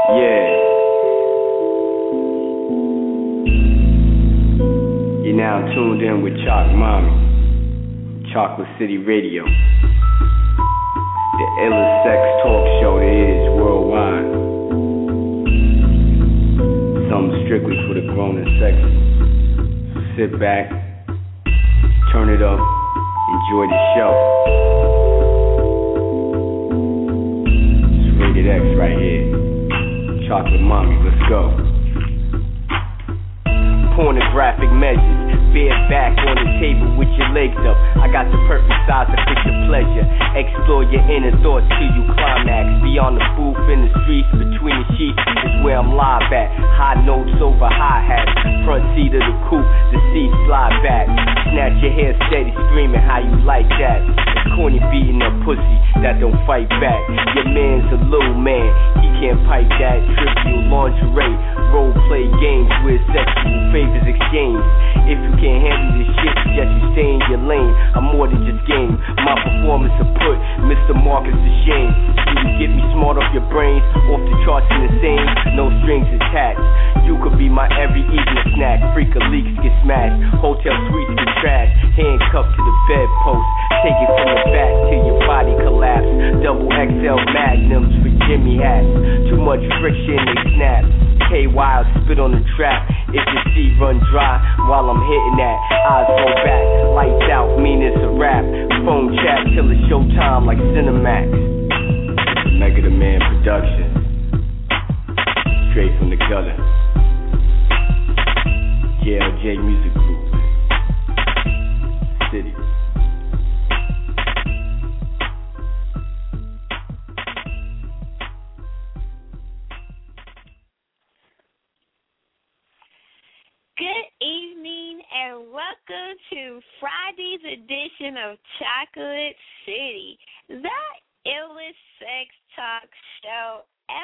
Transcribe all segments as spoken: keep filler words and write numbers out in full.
Yeah. You're now tuned in with Chalk Mommy, Chocolate City Radio, the illest sex talk show there is worldwide. Something strictly for the grown and sexy. Sit back, turn it up, enjoy the show. It's Rated X right here. Chocolate Mommy, let's go. Pornographic measures, bareback on the table with your legs up. I got the perfect size to fit your pleasure. Explore your inner thoughts till you climax. Beyond the booth, in the streets, between the sheets is where I'm live at. High notes over high hats. Front seat of the coupe, the seat slide back. Snatch your hair steady, screaming how you like that. It's corny beating a pussy that don't fight back. Your man's a little man, he can't pipe that. Trivial lingerie, role play games with sexual favors exchanged. If you can't handle this shit, suggest you stay in your lane. I'm more than just game. My performance will put Mister Marcus to shame. You get me smart off your brains, off the charts in the same, no strings attached. You could be my every evening snack. Freak of leaks get smashed, hotel suites get trashed. Handcuffed to the bedpost, take it from the back till your body collapse. Double X L magnums for Jimmy hats. Too much friction, they snap. K Wild spit on the trap. If your seat run dry while I'm hitting that, eyes roll back, lights out, mean it's a rap. Phone chat till it's showtime like Cinemax. Mega the Man production, straight from the gutter. J L J Music Group, City. Good evening and welcome to Friday's edition of Chocolate City, the illest sex talk show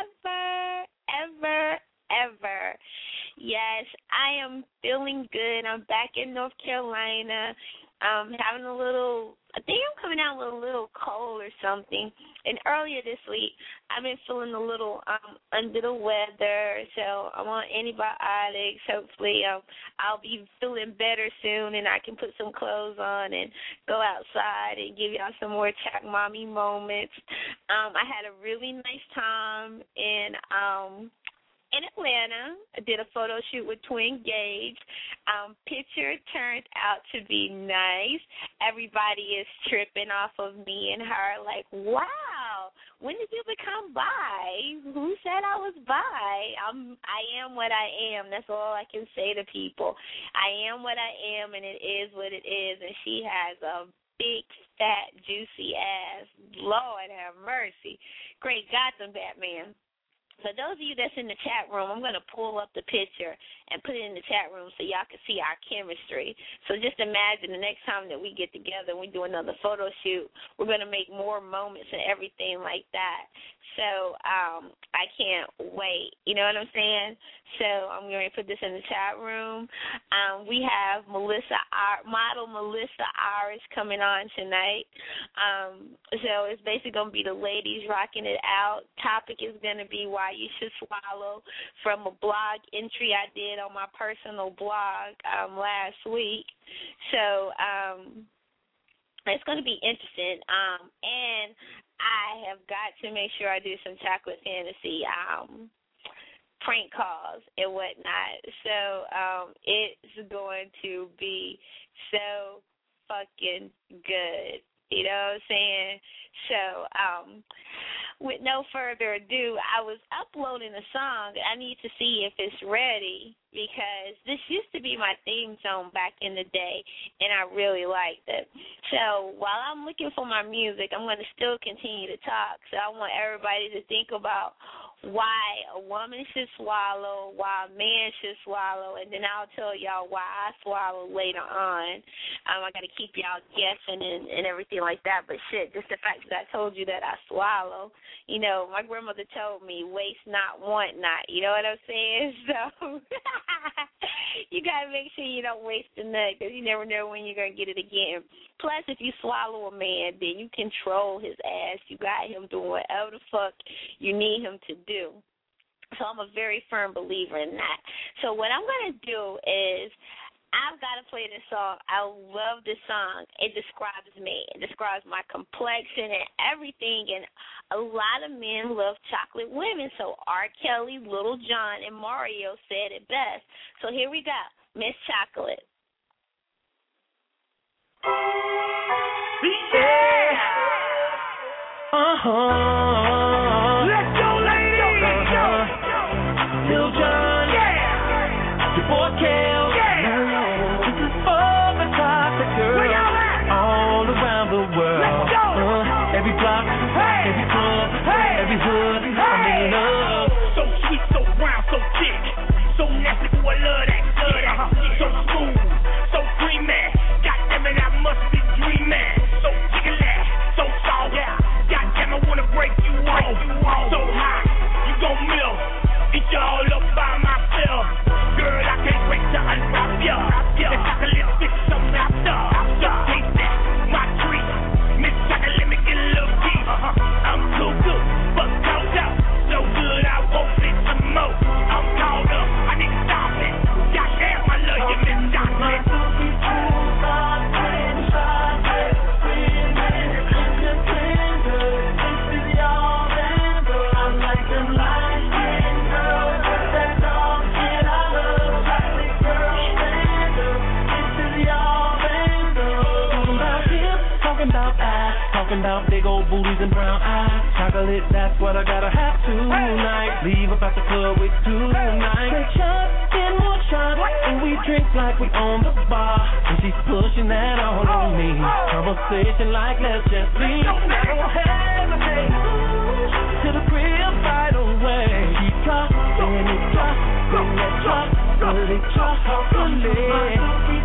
ever, ever, ever. Yes, I am feeling good. I'm back in North Carolina. Um, having a little, I think I'm coming out with a little cold or something. And earlier this week, I've been feeling a little um, under the weather, so I'm on antibiotics. Hopefully, um, I'll be feeling better soon, and I can put some clothes on and go outside and give y'all some more Chalk Mommy moments. Um, I had a really nice time in um, in Atlanta. I did a photo shoot with Twin Gage. Um, picture turned out to be nice. Everybody is tripping off of me and her like, wow, when did you become bi? Who said I was bi? I'm, I am what I am. That's all I can say to people. I am what I am, and it is what it is. And she has a big, fat, juicy ass. Lord have mercy. Great Gotham Batman. For those of you that's in the chat room, I'm going to pull up the picture and put it in the chat room so y'all can see our chemistry. So just imagine the next time that we get together and we do another photo shoot, we're going to make more moments and everything like that. So um, I can't wait. You know what I'm saying? So I'm going to put this in the chat room. Um, we have Melissa, model Melissa Iris coming on tonight. Um, so it's basically going to be the ladies rocking it out. Topic is going to be why you should swallow, from a blog entry I did on my personal blog um, last week. So um, it's going to be interesting. Um, and I have got to make sure I do some chocolate fantasy um, prank calls and whatnot. So um, it's going to be so fucking good. You know what I'm saying? So um, with no further ado, I was uploading a song. I need to see if it's ready because this used to be my theme song back in the day, and I really liked it. So while I'm looking for my music, I'm going to still continue to talk. So I want everybody to think about why a woman should swallow, why a man should swallow, and then I'll tell y'all why I swallow later on. Um, I got to keep y'all guessing and, and everything like that. But shit, just the fact that I told you that I swallow, you know, my grandmother told me, waste not, want not. You know what I'm saying? So you got to make sure you don't waste the nut because you never know when you're going to get it again. Plus, if you swallow a man, then you control his ass. You got him doing whatever the fuck you need him to do. So I'm a very firm believer in that. So what I'm going to do is I've got to play this song. I love this song. It describes me. It describes my complexion and everything. And a lot of men love chocolate women. So R. Kelly, Little John, and Mario said it best. So here we go. Miss Chocolate. Yeah. Uh-huh. Let's go, ladies. Uh-huh. Little John. Yeah. Your boy Kel. All around the world, uh, every block, hey, every club, hey, every hood, hey, I'm in love. So sweet, so brown, so thick, so nasty, boy, I love that good. Uh-huh. So smooth, so creamy, goddamn it, I must be dreaming. So jiggly, so soft, yeah. Goddamn, I wanna break you off. So hot, you gon' melt, eat you all up by myself. Girl, I can't wait to unwrap ya. The chocolate fix something after. So taste that, my treat. Miss Chocolate, let me get a little deep. Uh-huh. I'm too good, but caught up. So good, I won't fit some more. I'm caught up, I need to stop it. Goddamn, I love you, Miss Chocolate. About big old booties and brown eyes. Chocolate, that's what I gotta have tonight. Leave about the club with tonight. Take shots and more shots, and we drink like we own the bar. And she's pushing that all on me. Conversation like let's just leave. Never hesitate. To the crib right away. Keep dropping it, drop, bring that drop, put it drop, chocolate.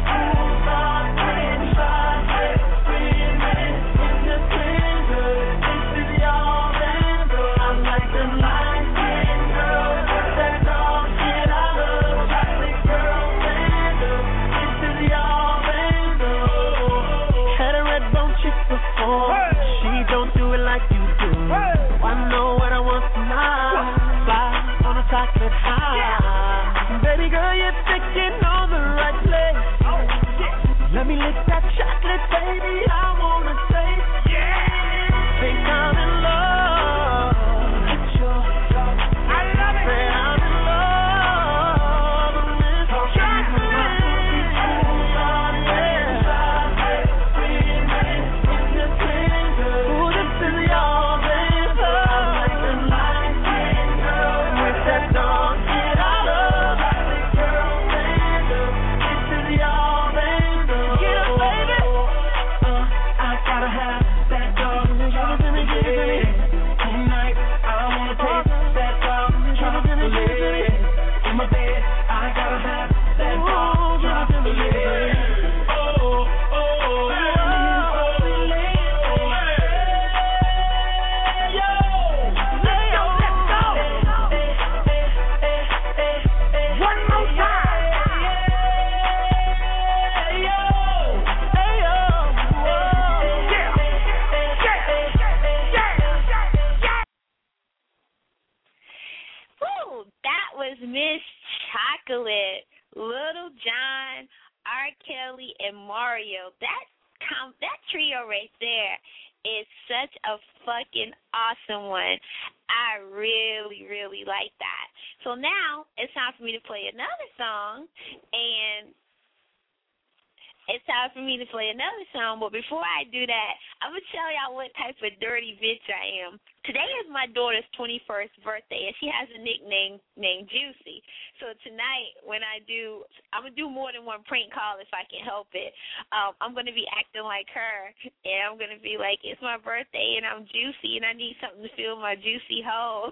She don't do it like you do. I know what I want tonight. Fly on a chocolate high. Baby girl, you're thinking on the right place. Let me lick that chocolate, baby. I wanna taste. Yeah. Think I'm in love with you. I love it. Say I'm in love with this chocolate. Miss Chocolate, Little John, R. Kelly, and Mario. That com- that trio right there is such a fucking awesome one. I really, really like that. So now it's time for me to play another song, and it's time for me to play another song. But before I do that, I'm going to tell y'all what type of dirty bitch I am. Today is my daughter's twenty-first birthday, and she has a nickname named Juicy. So tonight, when I do, I'm going to do more than one prank call if I can help it. Um, I'm going to be acting like her, and I'm going to be like, it's my birthday, and I'm juicy, and I need something to fill my juicy holes.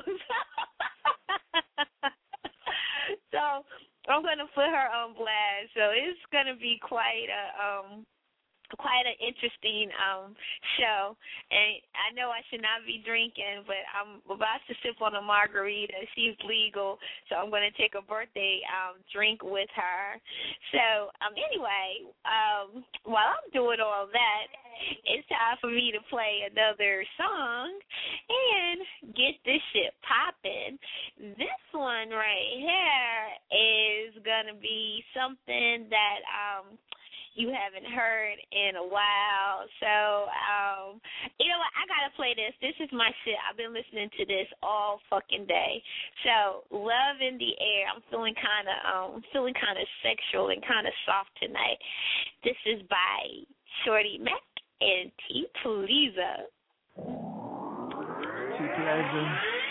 So I'm going to put her on blast. So it's going to be quite a... um. quite an interesting um show, and I know I should not be drinking, but I'm about to sip on a margarita. She's legal, so I'm going to take a birthday um drink with her. So um anyway, um while I'm doing all that, it's time for me to play another song and get this shit popping. This one right here is going to be something that um you haven't heard in a while. So, um, you know what? I got to play this. This is my shit. I've been listening to this all fucking day. So, Love in the Air. I'm feeling kind of um, feeling kind of sexual and kind of soft tonight. This is by Shorty Mac and T. Pleaser. T. Pleasure.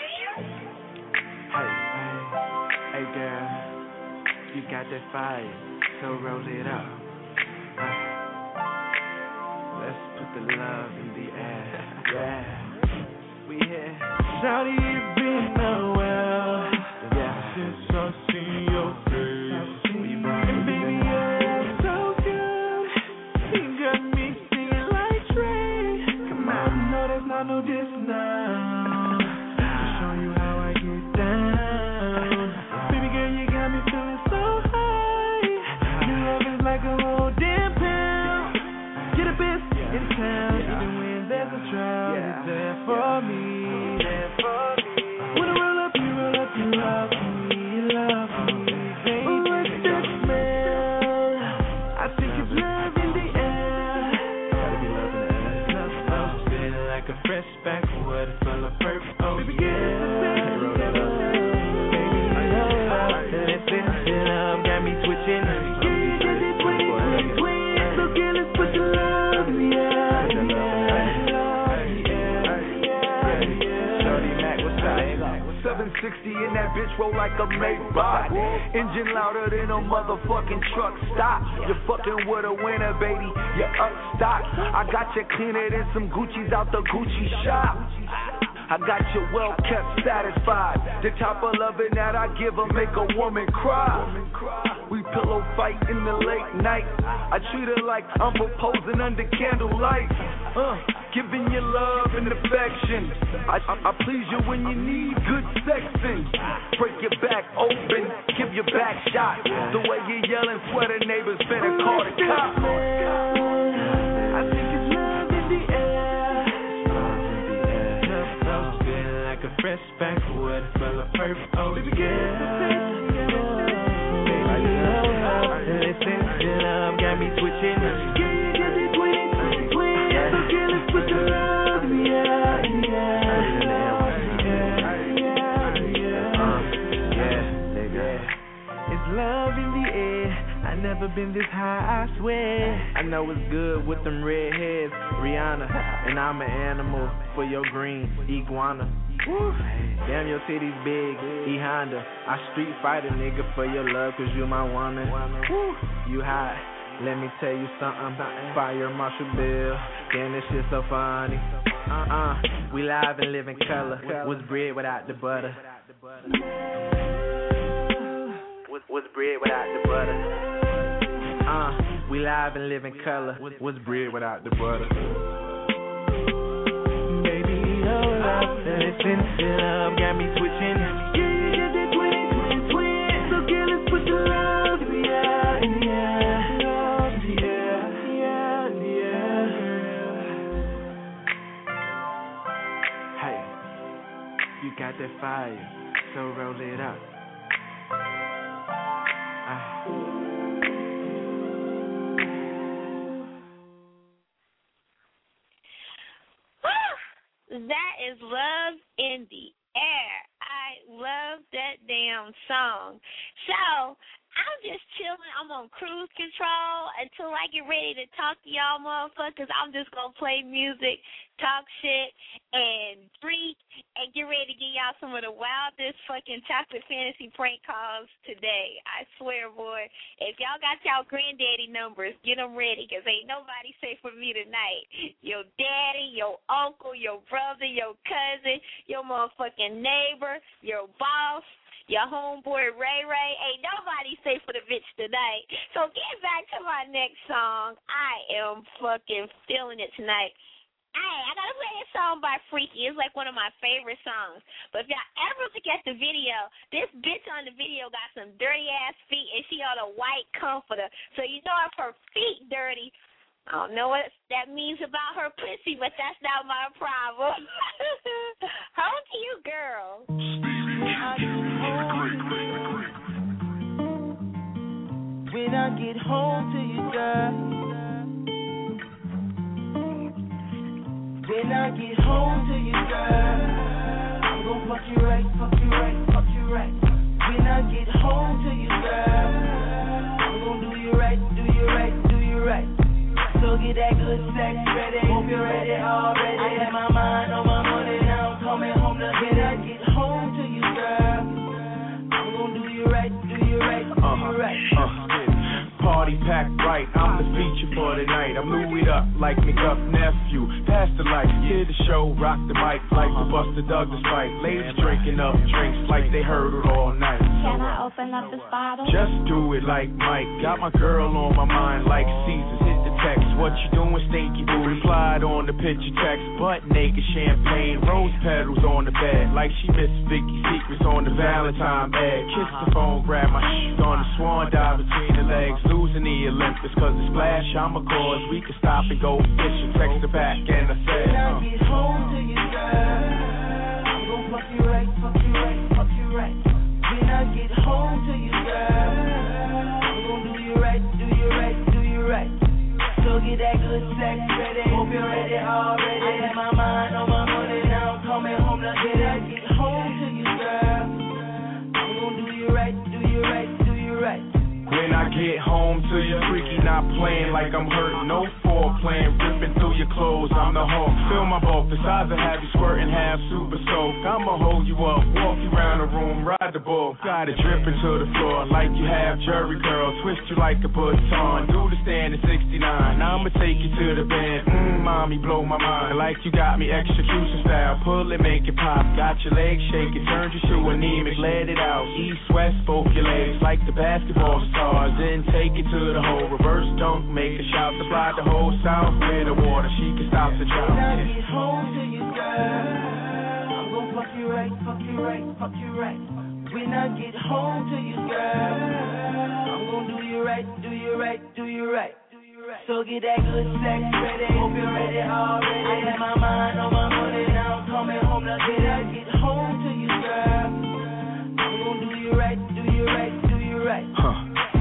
Hey, hey, hey, girl. You got that fire, so roll it up. Uh, let's put the love in the air. Yeah, we here. Shawty, it's been a while. Yeah, since I see your face. And baby, you're so good. You got me singing like Trey. Come on, no, that's not no diss now. To show you how I get down. Baby girl, you got me feeling so high. Your love is like a whole damn pound. You're the best in town. Even when there's a trial, you're there for me. When I roll up, you roll up, you love me, you love me, baby. Oh, what's that smell? I think it's love in the air. Gotta be love in the air. Love, love, feeling like a fresh backwood full of perf. Oh yeah. Baby, love, love, listen to love, got me switching. seven sixty in that bitch roll like a Maybach. Engine louder than a motherfucking truck stop. You're fucking with a winner, baby. You're up stock. I got you cleaner than some Gucci's out the Gucci shop. I got you well kept satisfied. The type of loving that I give her make a woman cry. We pillow fight in the late night. I treat her like I'm proposing under candlelight. Uh, giving you love and affection. I, I, I please you when you need good sexing. Break your back open, give your back shot. The way you yelling, sweater neighbors better call the cops. I think it's love in the air. Love feeling like a fresh backwood full of perf. Oh yeah. Listen to love, got me switching. Yeah, you got me twin, twin. So get let's put the love in the air, in the air. It's love in the air. I never been this high, I swear. I know it's good with them red heads, Rihanna. And I'm an animal for your green iguana. Woo. Damn, your titties big, E Honda. I street fight a nigga for your love, cause you my woman. Woo. You hot, let me tell you something. Fire Marshall Bill, damn, this shit so funny. Uh-uh, we live and live in color. Was bread without the butter. Was, was bread without the butter. Uh, we live and live in color. Was bread without the butter. Listen to love, got me switching. Yeah, you got that twin, twin, twin. So girl, let's put the love in the air, in the air. Love in the air, yeah, in the air. Hey, you got that fire, so roll it up. Ah. That is Love in the Air. I love that damn song. So, I'm just chilling. I'm on cruise control until I get ready to talk to y'all motherfuckers. I'm just going to play music, talk shit, and freak, and get ready to give y'all some of the wildest fucking chocolate fantasy prank calls today. I swear, boy, if y'all got y'all granddaddy numbers, get them ready, because ain't nobody safe for me tonight. Your daddy, your uncle, your brother, your cousin, your motherfucking neighbor, your boss, your homeboy Ray Ray. Ain't nobody safe for the bitch tonight. So get back to my next song. I am fucking feeling it tonight. Hey, I gotta play this song by Freaky. It's like one of my favorite songs. But if y'all ever look at the video, this bitch on the video got some dirty ass feet and she on a white comforter. So you know if her feet dirty, I don't know what that means about her pussy, but that's not my problem. Home to you, girl. Stevie, get home to you, girl. When I get home to you, girl, I'm gon' fuck you right, fuck you right, fuck you right. When I get home to you, girl, I'm gon' do you right, do you right, do you right. So get that good sex ready, hope you're ready already. I have my mind on my money, now I'm coming home to when I get home to you, girl, I'm gon' do you right, do you right, do you right. Uh-huh. Party packed right, I'm the feature for the night. I'm Louis up like McGuff nephew. Pass the light, hear the show, rock the mic like the Buster Douglas fight. Ladies drinking up drinks like they heard it all night. Can I open up this bottle? Just do it like Mike. Got my girl on my mind like Caesar. Hit the text, what you doing, stinky boo? Replied on the picture text, butt naked champagne, rose petals on the bed like she missed Vicky's secrets on the Valentine bed. Kiss the phone, grab my shit on the swan dive between the legs. Losing the Olympus, cause the splash I'm a cause. We can stop and go fishing. Text her back and I said, when I get home to you, girl, I'm gon' fuck you right, fuck you right, fuck you right. When I get home to you, girl, I'm gon' do you right, do you right, do you right. So get that good sex ready, hope you're ready already. I have my mind on my money, now I'm coming home to when I get home to you, girl, I'm gon' do you right, do you right, do you right. when I get home to you, freaky, not playing like I'm hurt. No foreplay, ripping through your clothes. I'm the Hulk. Fill my bulk. The size of have you squirting half super soak. I'ma hold you up, walk you around the room, ride the bull. Got it dripping to the floor like you have jury curls. Twist you like a baton. Do the stand at sixty-nine. Now I'ma take you to the bed. Mmm, mommy, blow my mind like you got me execution style. Pull it, make it pop. Got your legs shaking, turned you to anemic. Let it out. East, west, both your legs like the basketball stars. Then take it to the hole. Reverse dunk, make a shout. Supply the whole south with the water. She can stop the drought. When I get home to you, girl, I'm gon' fuck you right, fuck you right, fuck you right. When I get home to you, girl, I'm gon' do you right, do you right, do you right. So get that good sex ready, hope you're ready already. I have my mind on my money, now I'm coming home. Now when I get home to you, girl, I'm gon' do you right, do you right, do you right. Huh.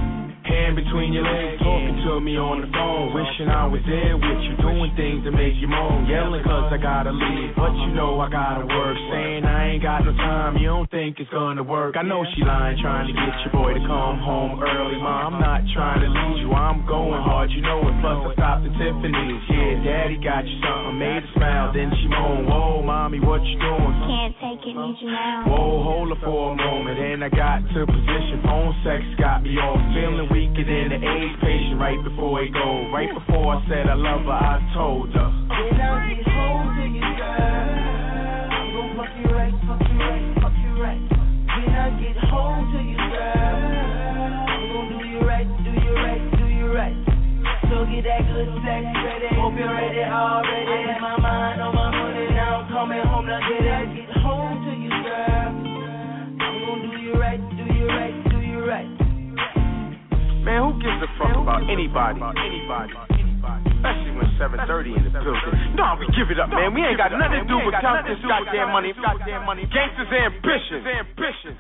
Hand between your legs, talking to me on the phone. Wishing I was there with you, doing things to make you moan. Yelling cause I gotta leave, but you know I gotta work. Saying I ain't got no time, you don't think it's gonna work. I know she lying, trying to get your boy to come home early. Ma, I'm not trying to lose you, I'm going hard, you know it. Plus I stopped at Tiffany's, yeah, daddy got you something. Made her smile, then she moaned, whoa, mommy, what you doing? Can't take it, need you now. Whoa, hold her for a moment, and I got to position. Phone sex got me off, feeling weaker than the AIDS patient right before it go. Right before I said I love her, I told her. When I get home to you, girl, I'm gon' fuck you right, fuck you right, fuck you right. When I get home to you, girl, I'm gon' do you right, do you right, do you right. So get that good sex ready, hope you're ready already. I have my mind on my money, now I'm coming home. Now when I get home to you, girl, I'm gon' do you right, do you right, do you right. Man, who gives a fuck about anybody? Anybody. Especially when seven thirty in the building. No, we give it up, man. We ain't got nothing to do with count this goddamn money. Goddamn money. Gangsters' ambition. Ambition.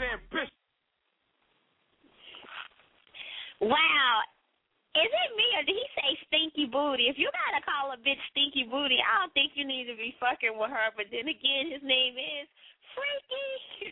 Wow. Is it me or did he say stinky booty? If you gotta call a bitch stinky booty, I don't think you need to be fucking with her. But then again, his name is Freaky.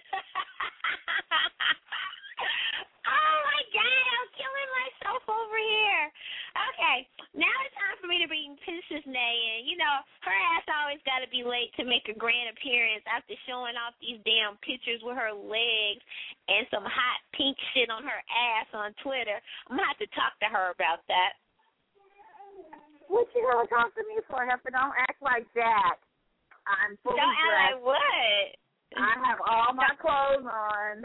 Oh my God, I'm killing myself over here. Okay, now it's time for me to bring Princess Nay in. You know, her ass always got to be late to make a grand appearance after showing off these damn pictures with her legs and some hot pink shit on her ass on Twitter. I'm going to have to talk to her about that. What you gonna talk to me for, Heifer? Don't act like that. I'm fully Don't act dressed. like what? I have all my clothes on.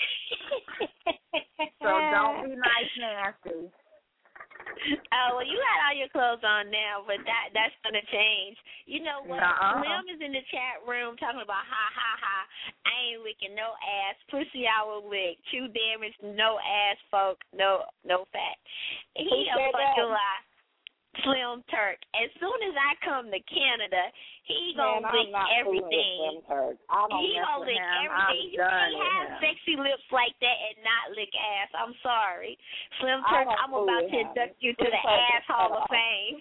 So don't be nice nasty. Oh, well, you got all your clothes on now, but that that's going to change. You know what? Uh-uh. Slim is in the chat room talking about, ha, ha, ha, I ain't licking no ass. Pussy I will lick. True damage, no ass, folk, no no fat. He a fucking lie. Slim Turk. As soon as I come to Canada, he gonna Man, lick I'm not everything. Slim Turk. I don't He mess gonna with lick him. everything. I'm He done can't with have him. sexy lips like that and not lick ass. I'm sorry, Slim I Turk. don't I'm fool about with to him. induct you to Slim the Turk Ass is Hall cut of off. Fame.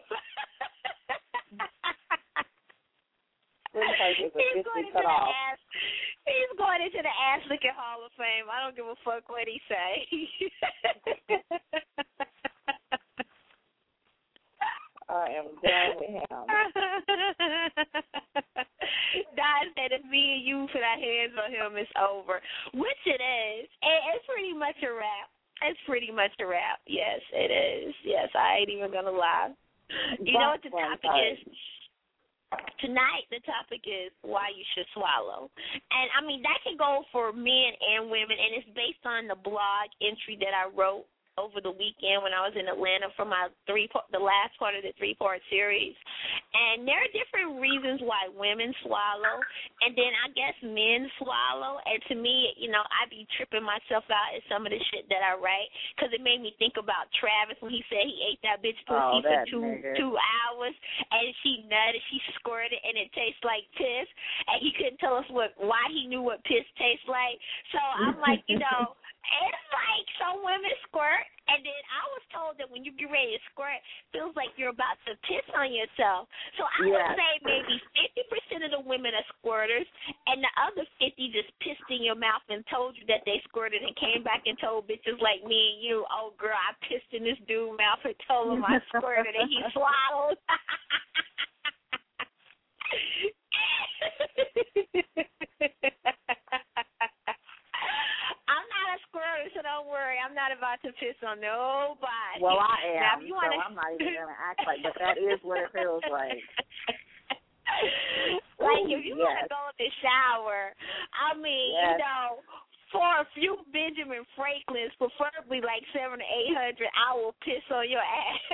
Slim Turk is He's officially going into cut the off. ass. He's going into the ass licking Hall of Fame. I don't give a fuck what he say. I am done with him. Don said if me and you put our hands on him, it's over. Which it is. And it's pretty much a wrap. It's pretty much a wrap. Yes, it is. Yes, I ain't even going to lie. You know what the topic is? Tonight, the topic is why you should swallow. And, I mean, that can go for men and women, and it's based on the blog entry that I wrote over the weekend when I was in Atlanta for my three the last part of the three-part series. And there are different reasons why women swallow, and then I guess men swallow. And to me, you know, I be tripping myself out at some of the shit that I write because it made me think about Travis when he said he ate that bitch pussy Oh, for that two nigga. two hours, and she nutted, she squirted, and it tastes like piss, and he couldn't tell us what why he knew what piss tastes like. So I'm like, you know, it's like some women squirt, and then I was told that when you get ready to squirt, it feels like you're about to piss on yourself. So I Yeah. would say maybe fifty percent of the women are squirters, and the other fifty just pissed in your mouth and told you that they squirted and came back and told bitches like me and you, oh, girl, I pissed in this dude's mouth and told him I squirted and he swallowed. I'm not a squirter, so don't worry. I'm not about to piss on nobody. Well, I am, now, if you so wanna... I'm not even going to act like but that is what it feels like. Like, Ooh, if you yes. want to go in the shower, I mean, Yes. you know, for a few Benjamin Franklins, preferably like seven or eight hundred, I will piss on your ass.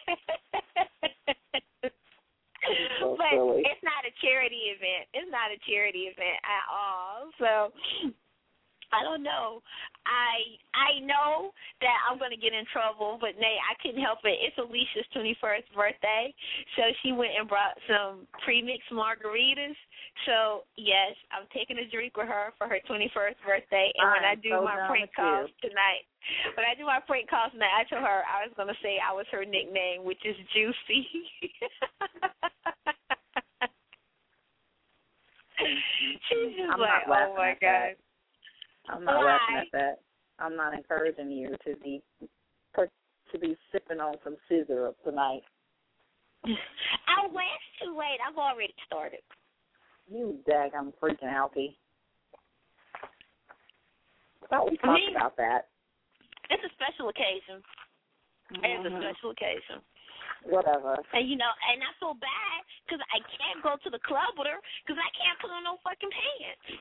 So but silly. it's not a charity event. It's not a charity event at all. So I don't know. I I know that I'm going to get in trouble, but Nate, I couldn't help it. It's Alicia's twenty-first birthday, so she went and brought some pre-mixed margaritas. So, yes, I'm taking a drink with her for her twenty-first birthday, and when I I'm do so my done prank with calls you. tonight, when I do my prank calls tonight, I told her I was going to say I was her nickname, which is Juicy. She's just I'm like, not oh, my laughing at God. that. I'm not Why? laughing at that. I'm not encouraging you to be to be sipping on some scissor tonight. Oh, well, it's too late. I've already started. You daggum freaking alky. I thought we talked Me? about that. It's a special occasion. Mm-hmm. It's a special occasion. Whatever. And, you know, and I feel bad because I can't go to the club with her because I can't put on no fucking pants.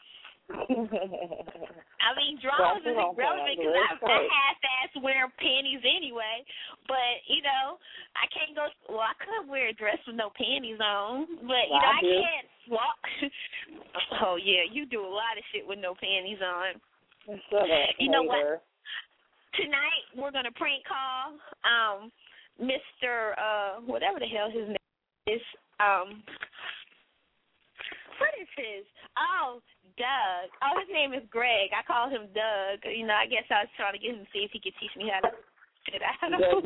I mean, draws is irrelevant because I, I half-ass wear panties anyway. But, you know, I can't go, well, I could wear a dress with no panties on. But, you know, I, I can't walk. Oh, yeah, you do a lot of shit with no panties on. Shut up, you know hater. what? Tonight we're going to prank call um, Mister Uh, whatever the hell his name is. Um, what is his? Oh, Doug. Oh, his name is Greg. I call him Doug. You know, I guess I was trying to get him to see if he could teach me how to shit. I don't know.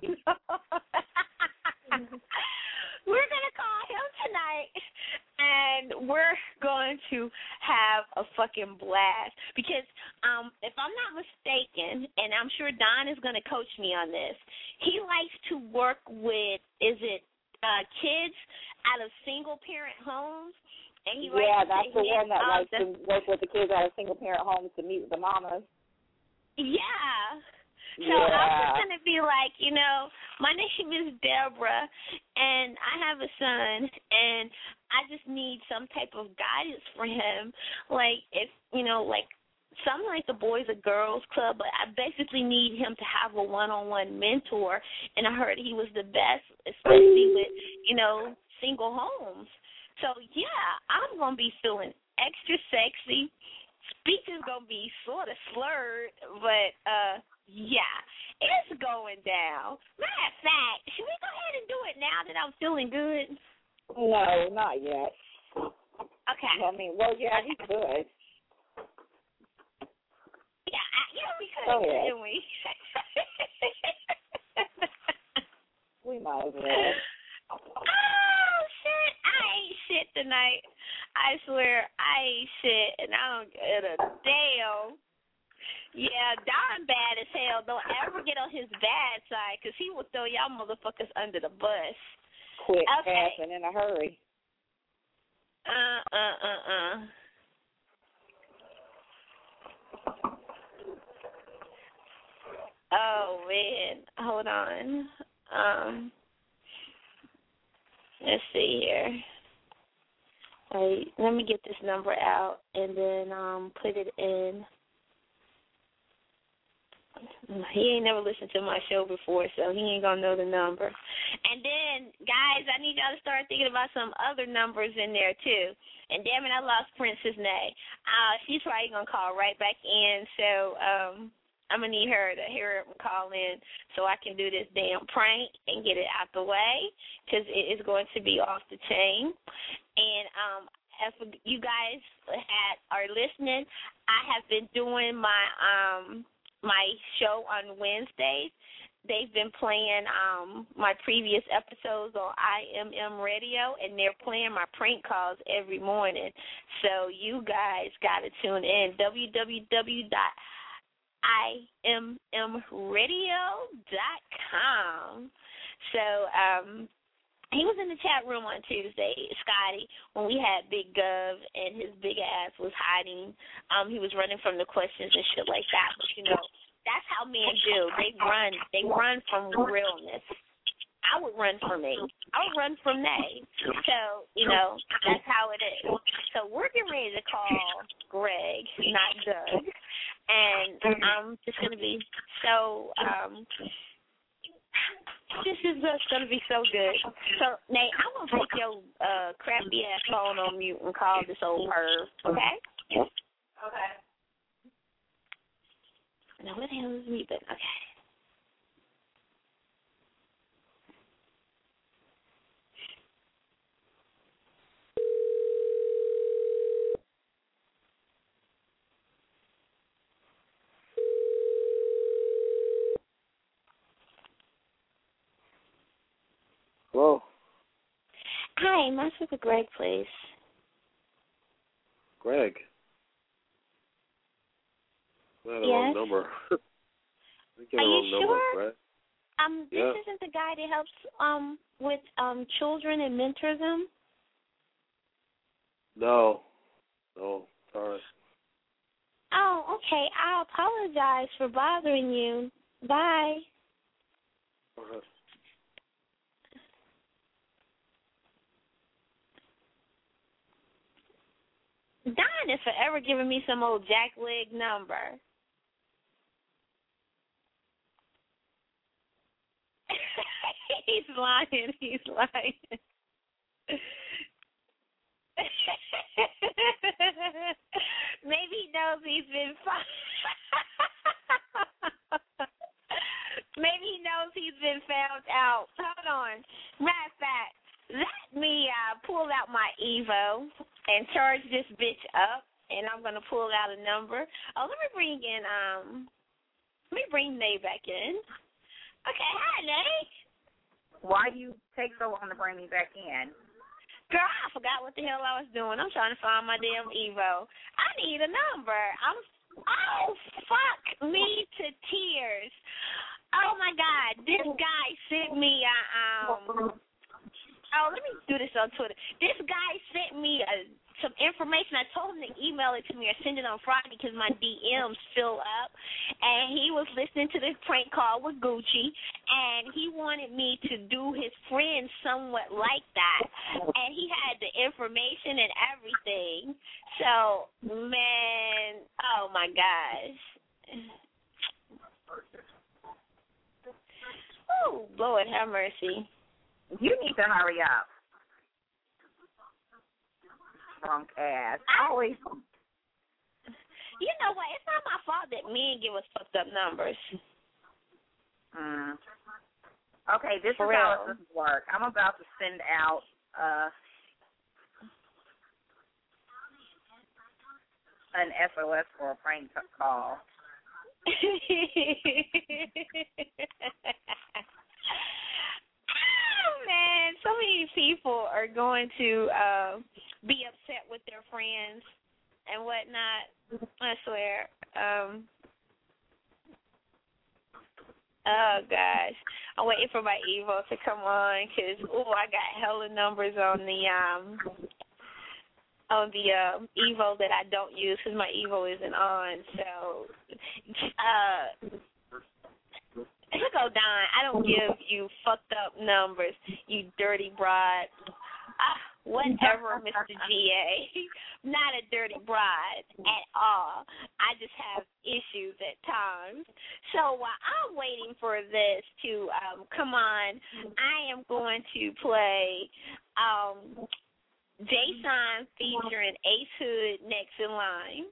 We're going to call him tonight, and we're going to have a fucking blast. Because um, if I'm not mistaken, and I'm sure Don is going to coach me on this, he likes to work with, is it uh, kids out of single-parent homes? And he yeah, likes that's to the one that um, likes the, to work with the kids out of single-parent homes to meet with the mamas. Yeah. So yeah. I'm just going to be like, you know, my name is Deborah, and I have a son, and I just need some type of guidance for him. Like, if, you know, like, something like the Boys and Girls Club, but I basically need him to have a one-on-one mentor, and I heard he was the best, especially with, you know, single homes. So, yeah, I'm going to be feeling extra sexy. Speech is going to be sort of slurred, but, uh, yeah. It's going down. Matter of fact, should we go ahead and do it now that I'm feeling good? No, not yet. Okay. I mean, well, yeah, he could. Yeah, I, yeah, we could, Go ahead. couldn't we? We might as well. Oh, shit. I ain't shit tonight. I swear, I ain't shit, and I don't get a damn. Yeah, Don bad as hell. Don't ever get on his bad side, because he will throw y'all motherfuckers under the bus. Quick, Okay. fast, and in a hurry. Uh, uh, uh, uh. Oh, man. Hold on. Um, let's see here. Wait, let me get this number out and then um put it in. He ain't never listened to my show before, so he ain't gonna know the number. And then, guys, I need y'all to start thinking about some other numbers in there too. And damn it, I lost Princess Nay. Uh, she's probably gonna call right back in, so um, I'm gonna need her to hear her call in so I can do this damn prank and get it out the way, because it is going to be off the chain. And um, if you guys had, are listening, I have been doing my um. my show on Wednesdays. They've been playing um, my previous episodes on I M M Radio, and they're playing my prank calls every morning. So you guys got to tune in, w w w dot i m m radio dot com. So um, he was in the chat room on Tuesday, Scotty, when we had Big Gov and his big ass was hiding. Um, he was running from the questions and shit like that. But, you know, that's how men do. They run. They run from realness. I would run from me. I would run from they. So, you know, that's how it is. So we're getting ready to call Greg, not Doug. And I'm just going to be so um, – this is just going to be so good. So, Nate, I'm going to put your uh, crappy-ass phone on mute and call this old Irv, okay? Okay. Now, what the hell is me button? Okay. Hello. Hi, may I speak with Greg, please? Greg. I had the Yes? wrong number. I think you Are had the you wrong number, sure? Greg. Um, this Yeah. isn't the guy that helps um with um children and mentors them? No. No. Sorry. Oh, okay. I apologize for bothering you. Bye. Okay. Don is forever giving me some old jackleg number. He's lying. He's lying. Maybe he knows he's been fi- Maybe he knows he's been found out. Hold on. Matter of fact, let me uh, pull out my Evo and charge this bitch up, and I'm gonna pull out a number. Oh, let me bring in um, let me bring Nay back in. Okay, hi Nay. Why do you take so long to bring me back in? Girl, I forgot what the hell I was doing. I'm trying to find my damn Evo. I need a number. I'm oh fuck me to tears. Oh my God, this guy sent me a um. Oh, let me do this on Twitter. This guy sent me a, some information. I told him to email it to me or send it on Friday because my D Ms fill up. And he was listening to this prank call with Gucci, and he wanted me to do his friend somewhat like that. And he had the information and everything. So, man, oh, my gosh. Oh, Lord have mercy. You need to hurry up. Drunk ass. Always. You know what? It's not my fault that men give us fucked up numbers. Mm. Okay, this For is how real. this work. I'm about to send out uh, an S O S for a prank call. Oh, man, so many people are going to uh, be upset with their friends and whatnot. I swear. Um, oh, gosh. I'm waiting for my Evo to come on because, ooh, I got hella numbers on the um on the uh, Evo that I don't use because my Evo isn't on. So, uh, go Don. I don't give you fucked up numbers, you dirty broad. Ah, whatever, Mister G A. Not a dirty bride at all. I just have issues at times. So while I'm waiting for this to um, come on, I am going to play um, Jason featuring Ace Hood next in line.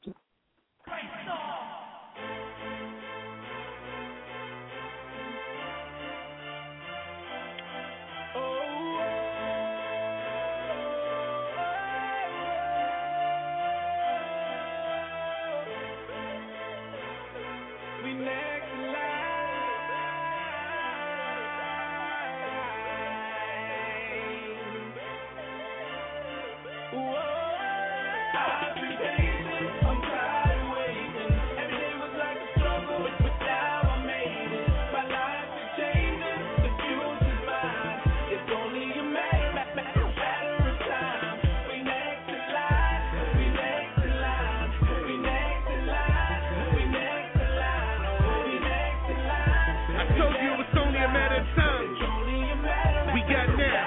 We next in line. Whoa. I've been patient, I'm tired of waiting. Every day was like a struggle, but now I made it. My life is changing, the future's mine. It's only a matter, matter, matter of time. We next in line, we next in line, we next in line, we next in line, oh, we next in line. I told you it was only a matter of time. We got now.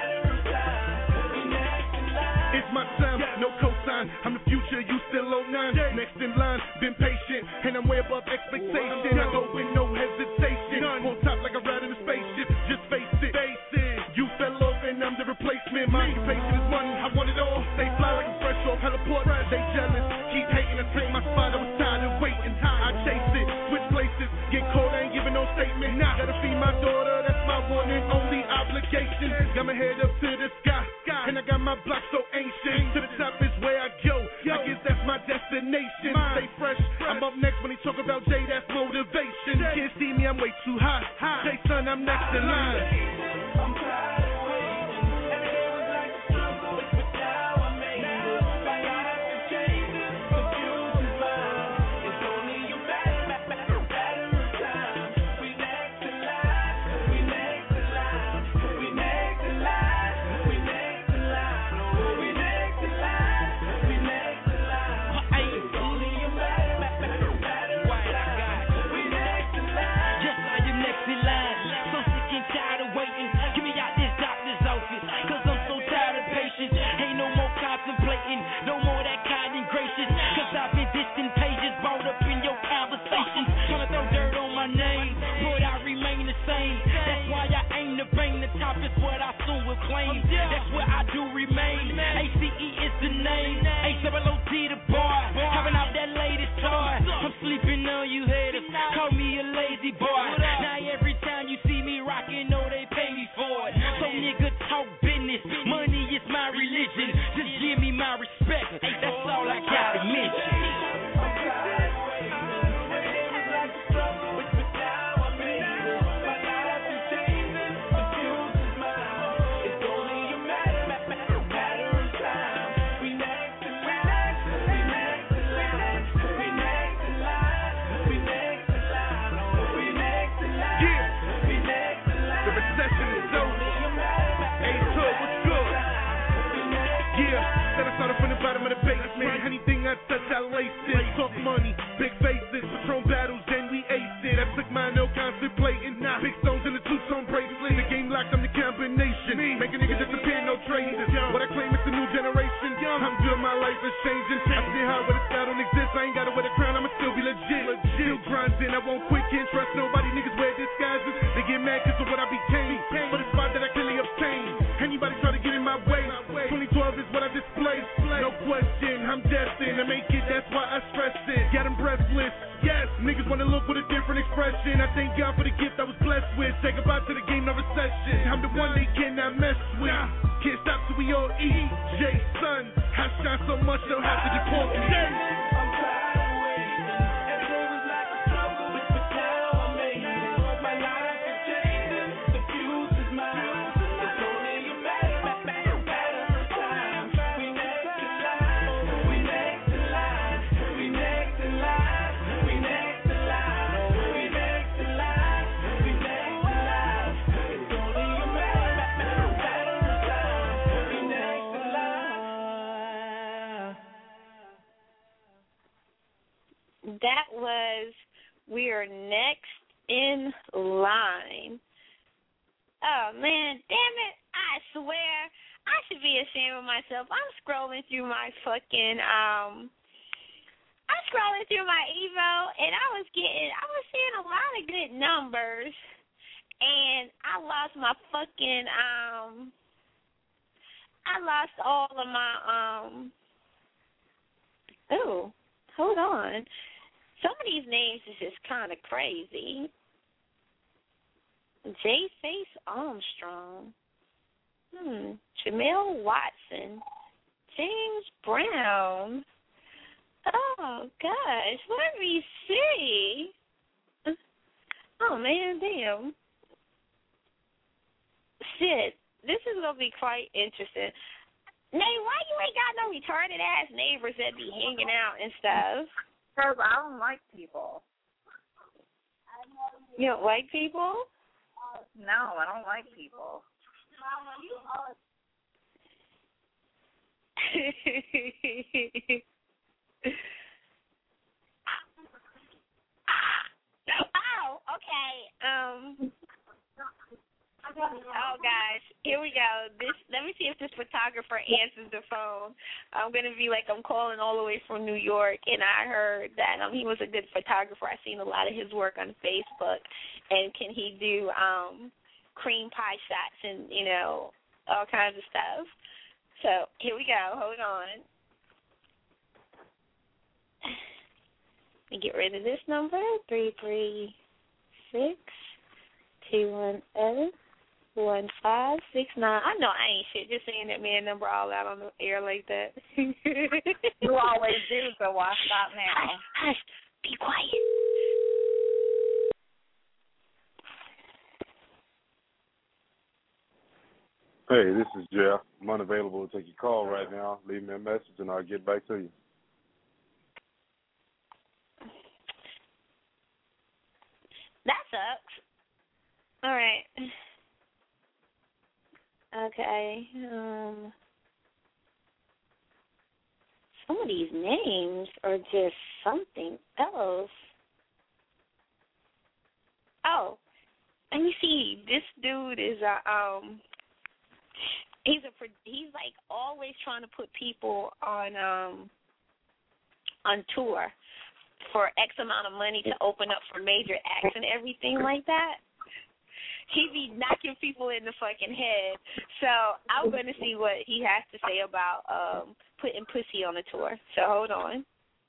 It's my time, no cosign. I'm the future, you still oh nine. Next in line, been patient, and I'm way above expectation. I go with no hesitation. On top like I ride in a spaceship. Just face it, face it. You fell off and I'm the replacement. My occupation is money, I want it all. They fly like a fresh off heliport. They jealous, keep hating. I take my spot, I was tired of waiting. I chase it, switch places, get caught, I ain't giving no statement. Nah, gotta feed my daughter, that's my one and only obligation. Got my head up to the sky, and I got my block so ancient. To the top is where I go, I guess that's my destination. Stay fresh, I'm up next when he talk about Jay, that's motivation. Can't see me, I'm way too high. Jay, son, I'm next in line. I'm tired of waiting. Every day was like a struggle, but now I made it. My life is changing, the future's mine. It's only a matter, matter, matter of time. We next in line, we next in line, we next in line, we next in line, oh, we next in line, we next in line. It's only a matter, matter, matter of time. We next in line. Yes, I am next in line. So sick and tired of waiting. Get me out this doctor's office, cause I'm so tired of patience. Ain't no more contemplating, no more that kind and gracious. Cause I've been distant pages brought up in your conversations. Tryna throw dirt on my name, but I remain the same. That's why I aim to bang the top, is what I soon will claim. That's where I do remain. A C E is the name, A seven O T the bar. Having out that latest toy. I'm sleeping on you haters, call me a lazy boy. Now every time you see me rocking, know they pay me for it. So nigga talk business, money is my religion. Just give me my respect, that's all I gotta mention. We next blessing. Got them breathless. Yes, niggas wanna look with a different expression. I thank God for the gift I was blessed with. Say goodbye to the game, no recession. I'm the one they cannot mess with. Can't stop till we all eat. Jay son, I shine so much they'll have to deport me. I'm tired of waiting. Every day was like a struggle, but now I made it. My life is changing. The future's mine. It's only a matter, matter, matter of time. We next in line. We next in line. We next in line. We next in line. We next in line. We next in line. It's only a matter, matter, matter of time. We next in line. That was We Are Next in Line. Oh, man, damn it. I swear, I should be ashamed of myself. I'm scrolling through my fucking, um, I'm scrolling through my Evo, and I was getting, I was seeing a lot of good numbers, and I lost my fucking, um, I lost all of my, um, ooh, hold on. Some of these names is just kind of crazy. J. Face Armstrong. Hmm. Jamel Watson. James Brown. Oh, gosh. Let me see. Oh, man, damn. Shit. This is going to be quite interesting. Nay, why you ain't got no retarded-ass neighbors that be hanging out and stuff? Because I don't like people. You don't like people? No, I don't like people. Mama, you are. Oh, okay. Um. Oh gosh, here we go. This. Let me see if this photographer answers the phone. I'm gonna be like I'm calling all the way from New York, and I heard that um he was a good photographer. I've seen a lot of his work on Facebook, and can he do um cream pie shots and you know all kinds of stuff. So here we go. Hold on. Let me get rid of this number three three six two one zero. One five six nine. I know I ain't shit. Just saying that man number all out on the air like that. You always do, so why stop now? Hush, hush. Be quiet. Hey, this is Jeff. I'm unavailable to take your call right now. Leave me a message and I'll get back to you. That sucks. All right. Okay. Um, some of these names are just something else. Oh, let me see. This dude is a um. He's a he's like always trying to put people on um on tour for X amount of money to open up for major acts and everything like that. He be knocking people in the fucking head. So I'm going to see what he has to say about um, putting pussy on a tour. So hold on.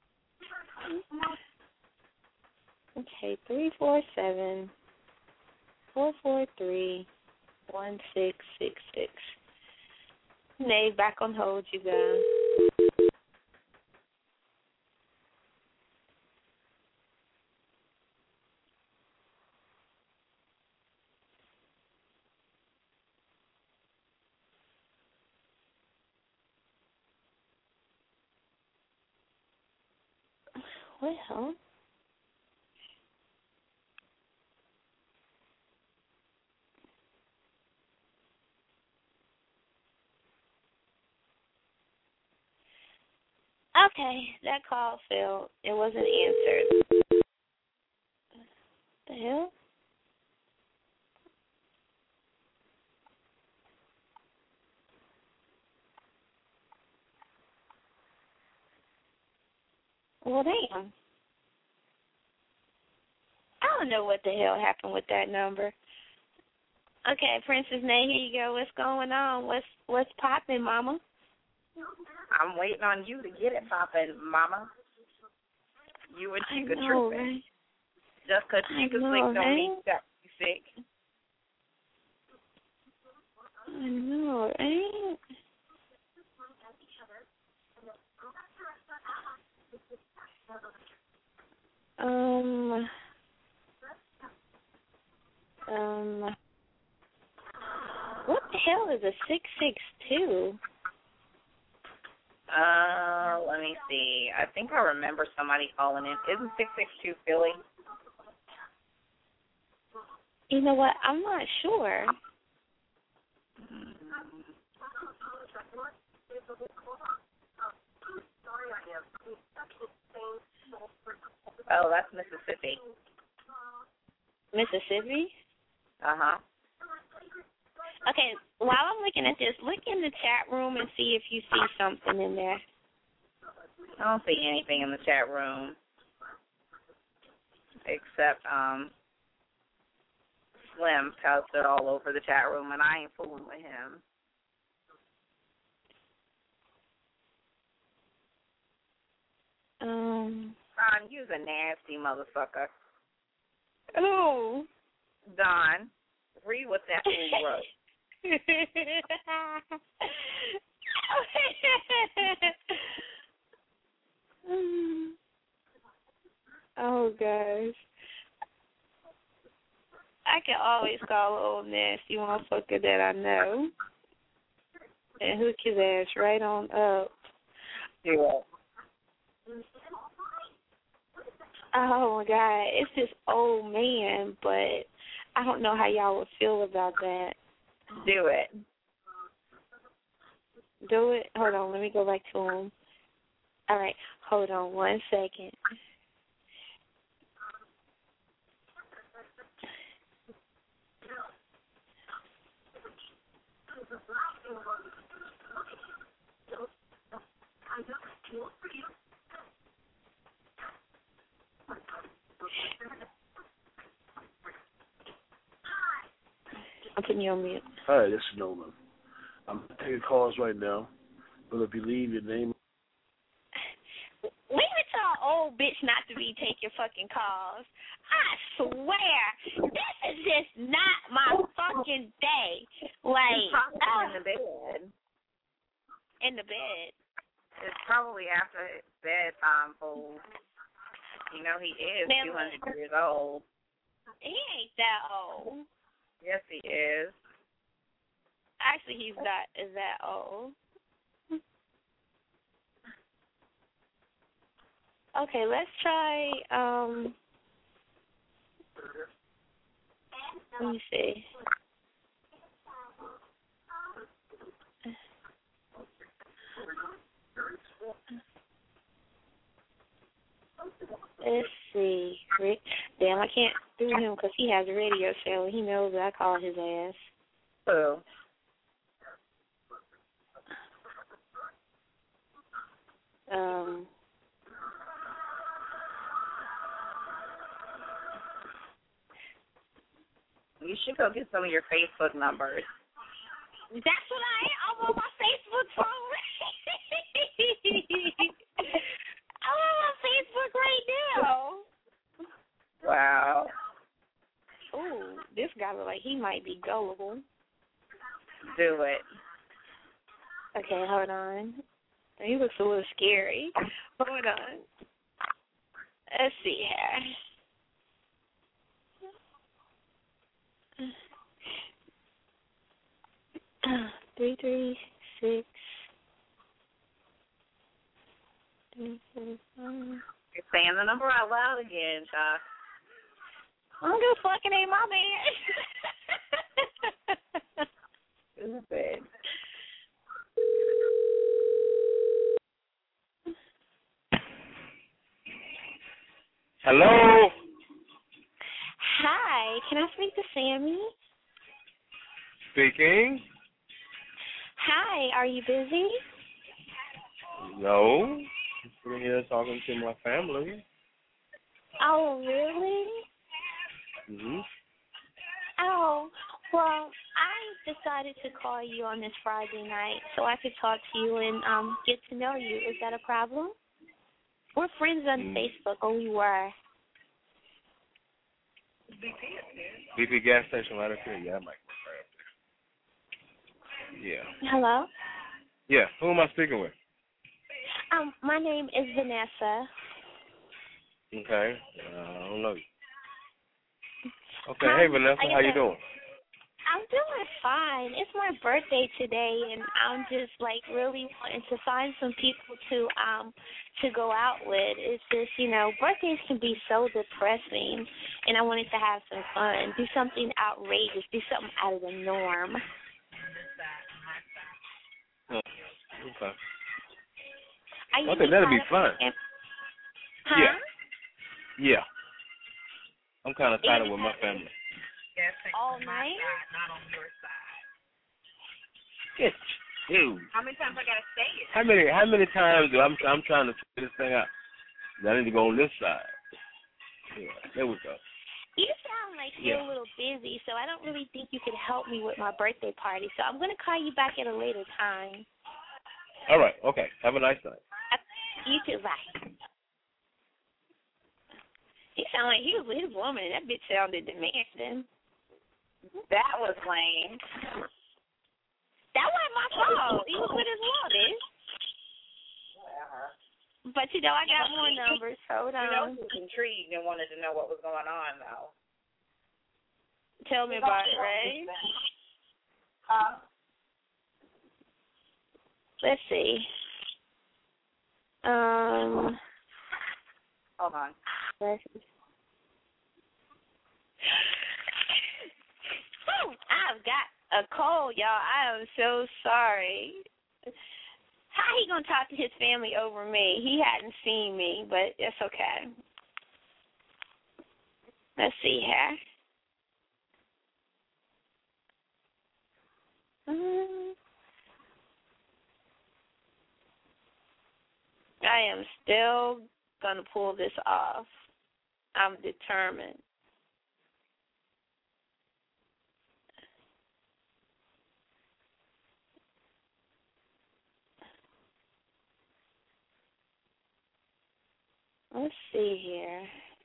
Okay, three four seven four four three one six six six. Nay, back on hold, you guys. Well, okay, that call failed. It wasn't answered. The hell? Well, damn. I don't know what the hell happened with that number. Okay, Princess Nay, here you go. What's going on? What's what's popping, Mama? I'm waiting on you to get it popping, Mama. You and Chica know, tripping. Right? Just because Chica know, sick don't right? mean you got to be sick. I know, right? Um, um, what the hell is a six six two? Uh, let me see. I think I remember somebody calling in. Isn't six six two Philly? You know what? I'm not sure. Oh, that's Mississippi. Mississippi? Uh-huh. Okay, while I'm looking at this, look in the chat room and see if you see something in there. I don't see anything in the chat room except um Slim posted all over the chat room, and I ain't fooling with him. Um. Don, you's a nasty motherfucker. Oh. Don, read what that fool wrote. Oh gosh. I can always call an old nasty motherfucker that I know and hook his ass right on up. Yeah. Oh my God, it's this old man, but I don't know how y'all would feel about that. Do it. Do it? Hold on, let me go back to him. All right, hold on one second. I'm putting you on mute. Hi, this is Nolan. I'm taking calls right now, but if you leave your name... Leave it to an old bitch not to be taking fucking calls. I swear, this is just not my fucking day. Like, uh, in the bed. In the bed. It's probably after bedtime, fool. You know, he is Man, two hundred years old. He ain't that old. Yes, he is. Actually, he's not is that old. Okay, let's try, um, let me see. Let's see. Damn, I can't do him because he has a radio show and he knows that I call his ass. Oh. Um. You should go get some of your Facebook numbers. That's what I am. I'm on my Facebook phone. I'm on my Facebook right now. Wow. Ooh, this guy looks like he might be gullible. Do it. Okay, hold on. He looks a little scary. Hold on. Let's see here. Three three six. Three four five. You're saying the number out loud again, Chuck. I don't give a fuck. It ain't my man. Stupid. Hello. Hi. Can I speak to Sammy? Speaking. Hi. Are you busy? No. I'm sitting here talking to my family. Oh, really? Mhm. Oh, well, I decided to call you on this Friday night so I could talk to you and um get to know you. Is that a problem? We're friends on Mm. Facebook, or we were. B P gas station right up here. Yeah, I might work right up there. Yeah. Hello? Yeah. Who am I speaking with? Um, my name is Vanessa. Okay. Uh, I don't know you. Okay. Um, Hey, Vanessa. like I How you said, doing? I'm doing fine. It's my birthday today, and I'm just like really wanting to find some people to um to go out with. It's just, you know, birthdays can be so depressing, and I wanted to have some fun, do something outrageous, do something out of the norm. Okay. Are you Okay, that'll be tired of- fun. Huh? Yeah. Yeah. I'm kind of tired with my family. All night? Yes. Dude. How many times I gotta say it? How many how many times do I'm I'm trying to figure this thing out? I need to go on this side. Yeah, there we go. You sound like you're Yeah. a little busy, so I don't really think you could help me with my birthday party. So I'm going to call you back at a later time. All right, okay. Have a nice night. You too, bye. He sounded like he was with his woman, and that bitch sounded demanding. That was lame. That wasn't my fault. He was with his woman. But, you know, I got more numbers. Hold on. You know, he was intrigued and wanted to know what was going on, though. Tell me about it, Ray. Uh, Let's see. Um. Hold on. Let's see. I've got a cold, y'all. I am so sorry. How he gonna talk to his family over me? He hadn't seen me, but it's okay. Let's see here. Um, I am still gonna pull this off. I'm determined. Let's see here.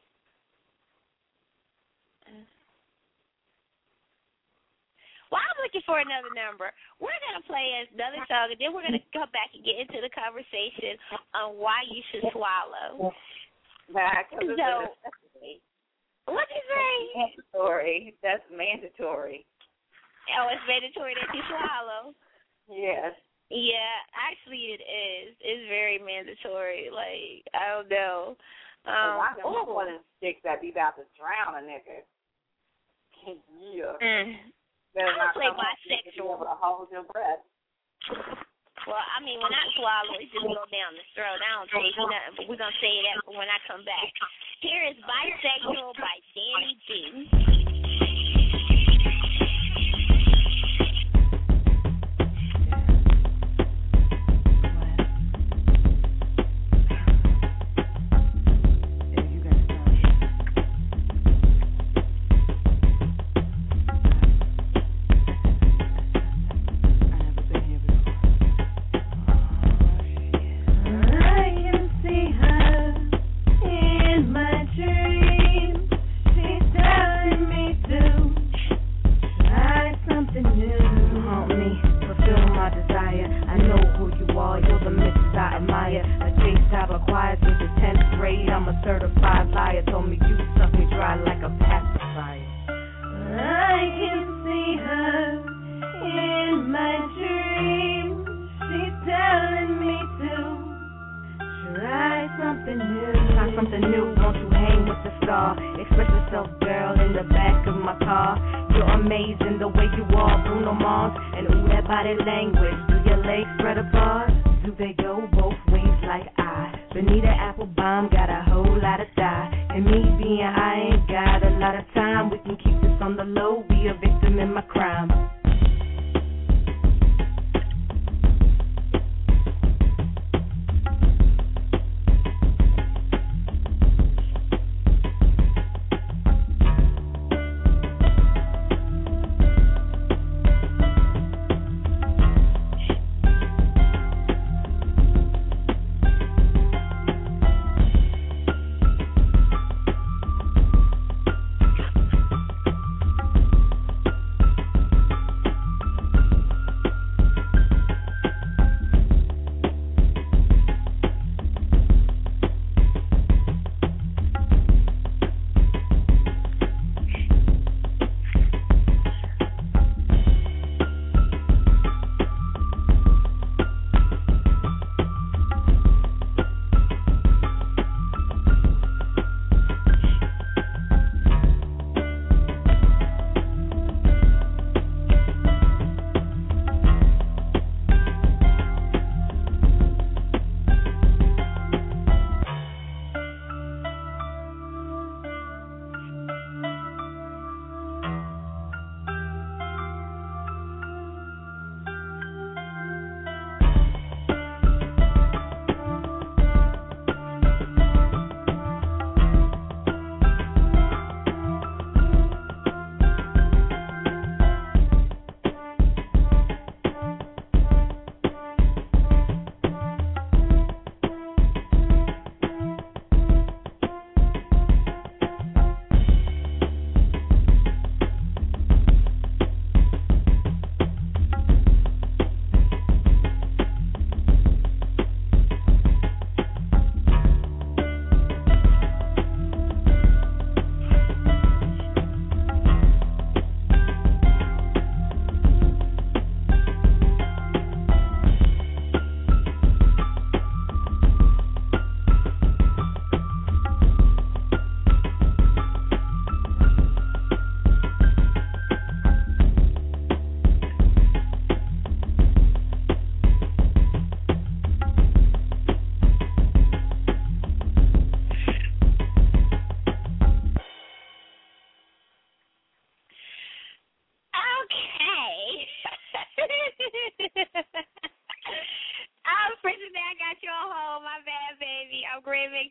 Well, I'm looking for another number. We're going to play another song, and then we're going to come back and get into the conversation on why you should swallow. Back. So, what'd you say? Mandatory. That's mandatory. Oh, it's mandatory that you swallow? Yes. Yeah, actually it is. It's very mandatory. Like, I don't know. Um, I don't want one of them sticks that be about to drown a nigga. Yeah. Mm. Better I not don't play come up with you bisexual. able to hold your breath. Well, I mean, when I swallow, it just go down the throat. I don't taste nothing, but we're going to say that for when I come back. Here is Bisexual by Danny B.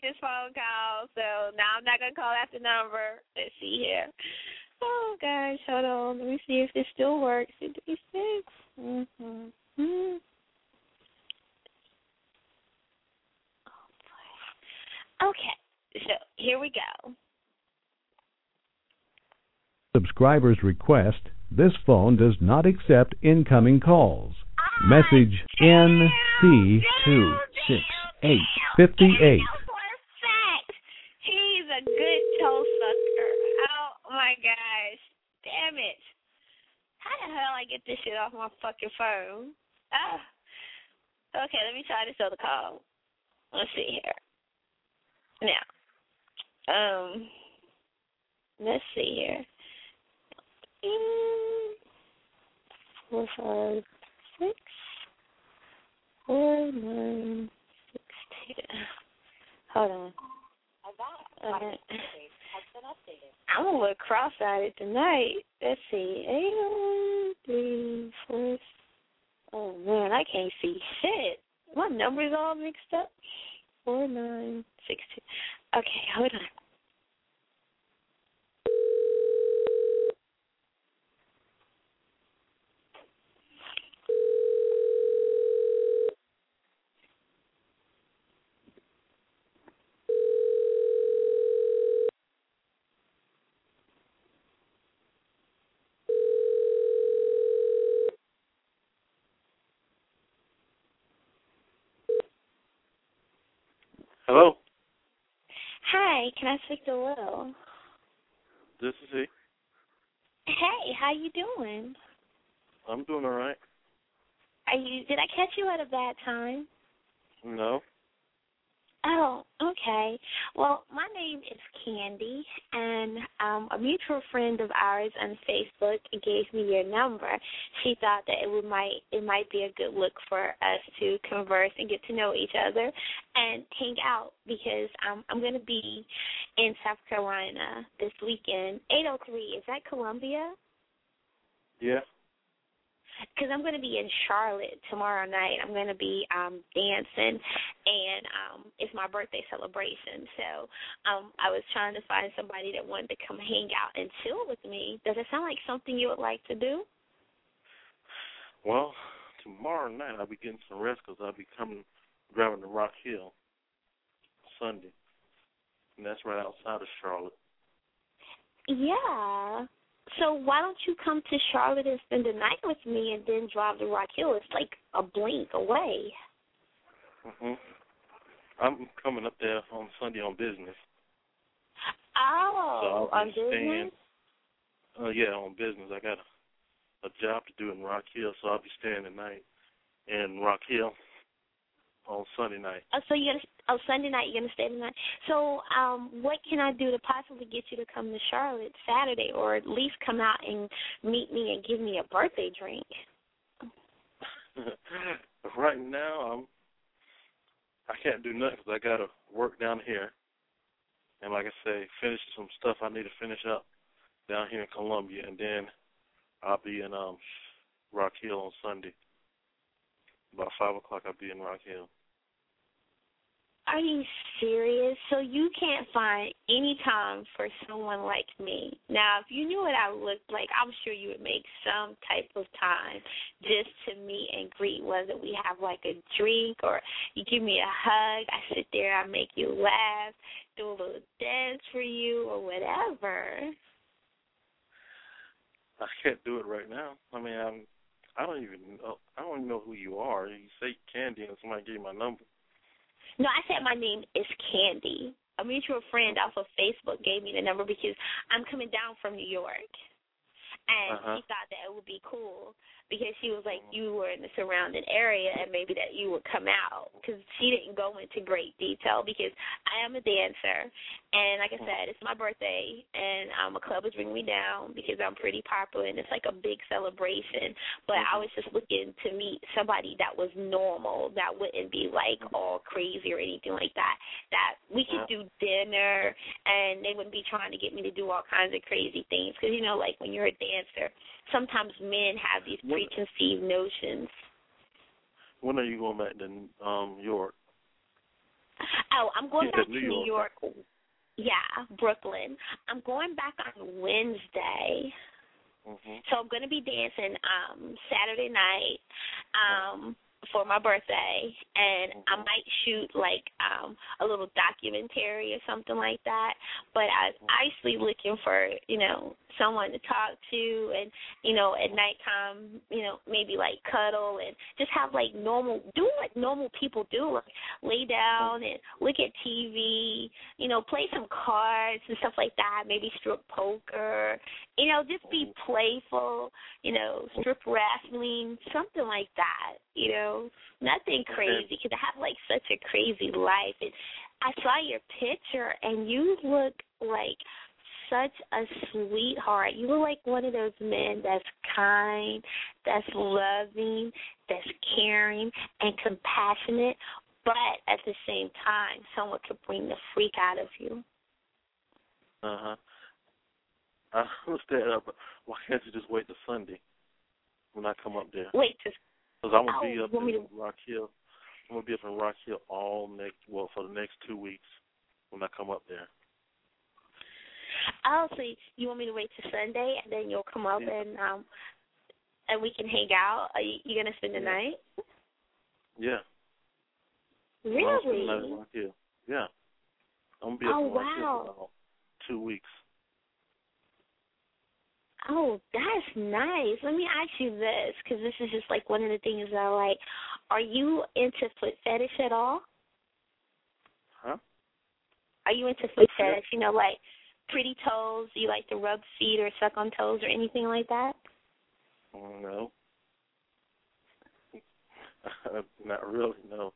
this phone call, so now I'm not going to call that the number. Let's see here. Oh, gosh, hold on. Let me see if this still works. two three six Mm-hmm. Mm-hmm. Okay, so here we go. Subscriber's request, this phone does not accept incoming calls. Message N C two six eight five eight. He's a good toe sucker. Oh, my gosh. Damn it. How the hell I get this shit off my fucking phone? Ah. Okay, let me try this other call. Let's see here. Now, um, let's see here. Four, five, six, four, nine, six, two. Hold on. Uh, I'm a little cross-eyed tonight. Let's see. Eight, oh, three, four. Oh man, I can't see shit. My numbers all mixed up. Four, nine, six, two. Okay, hold on. Hello? Hi, can I speak to Will? This is he. Hey, how you doing? I'm doing all right. Are you? Did I catch you at a bad time? No. Oh, okay. Well, my name is Candy, and um, a mutual friend of ours on Facebook gave me your number. She thought that it would might it might be a good look for us to converse and get to know each other and hang out because um, I'm going to be in South Carolina this weekend. eight oh three, is that Columbia? Yeah. Because I'm going to be in Charlotte tomorrow night. I'm going to be um, dancing, and um, it's my birthday celebration. So um, I was trying to find somebody that wanted to come hang out and chill with me. Does it sound like something you would like to do? Well, tomorrow night I'll be getting some rest because I'll be coming driving to Rock Hill Sunday, and that's right outside of Charlotte. Yeah. So why don't you come to Charlotte and spend the night with me and then drive to Rock Hill? It's like a blink away. Mhm. I'm coming up there on Sunday on business. Oh, so on staying, business? Uh, yeah, on business. I got a, a job to do in Rock Hill, so I'll be staying the night in Rock Hill on Sunday night. Oh, so you're gonna, oh, Sunday night you're going to stay the night. So um, what can I do to possibly get you to come to Charlotte Saturday or at least come out and meet me and give me a birthday drink? Right now, I'm, I can't do nothing because I got to work down here. And like I say, finish some stuff I need to finish up down here in Columbia. And then I'll be in um, Rock Hill on Sunday. About five o'clock I'll be in Rock Hill. Are you serious? So you can't find any time for someone like me. Now, if you knew what I looked like, I'm sure you would make some type of time just to meet and greet, whether we have like a drink or you give me a hug, I sit there, I make you laugh, do a little dance for you or whatever. I can't do it right now. I mean, I'm, I don't even know, I don't even know who you are. You say Candy and somebody gave you my number. No, I said my name is Candy. A mutual friend off of Facebook gave me the number because I'm coming down from New York. And uh-huh. she thought that it would be cool because she was like, you were in the surrounding area and maybe that you would come out because she didn't go into great detail because I am a dancer. And like I said, it's my birthday and um, a club is bringing me down because I'm pretty popular and it's like a big celebration. But I was just looking to meet somebody that was normal, that wouldn't be like all crazy or anything like that, that we could do dinner and they wouldn't be trying to get me to do all kinds of crazy things because, you know, like when you're a dancer, sometimes men have these preconceived notions. When are you going back to um, York? Oh, I'm going Yeah, back New to New York. Yeah, Brooklyn. I'm going back on Wednesday. Mm-hmm. So I'm going to be dancing um, Saturday night um, for my birthday, and I might shoot like um, a little documentary or something like that. But I was actually looking for, you know, someone to talk to, and, you know, at nighttime, you know, maybe like cuddle and just have like normal, do what normal people do, like lay down and look at T V, you know, play some cards and stuff like that, maybe strip poker, you know, just be playful, you know, strip wrestling, something like that, you know, nothing crazy, because I have like such a crazy life. And I saw your picture, and you look like such a sweetheart. You look like one of those men that's kind, that's loving, that's caring and compassionate, but at the same time, someone could bring the freak out of you. Uh-huh. I understand, uh, but why can't you just wait till Sunday when I come up there? Wait till Because I'm going to oh, be up want me in to... Rock Hill. I'm going to be up in Rock Hill all next, well, for the next two weeks when I come up there. Oh, so you want me to wait till Sunday, and then you'll come up Yeah. and um, and we can hang out? Are you, you going to spend the Yeah. night? Yeah. Really? I'm spending the night in Rock Hill. Yeah. I'm going to be up Oh, in Rock Hill wow. for about two weeks. Oh, that's nice. Let me ask you this, because this is just like one of the things that I like. Are you into foot fetish at all? Huh? Are you into foot fetish? You know, like pretty toes? Do you like to rub feet or suck on toes or anything like that? No. Not really, no.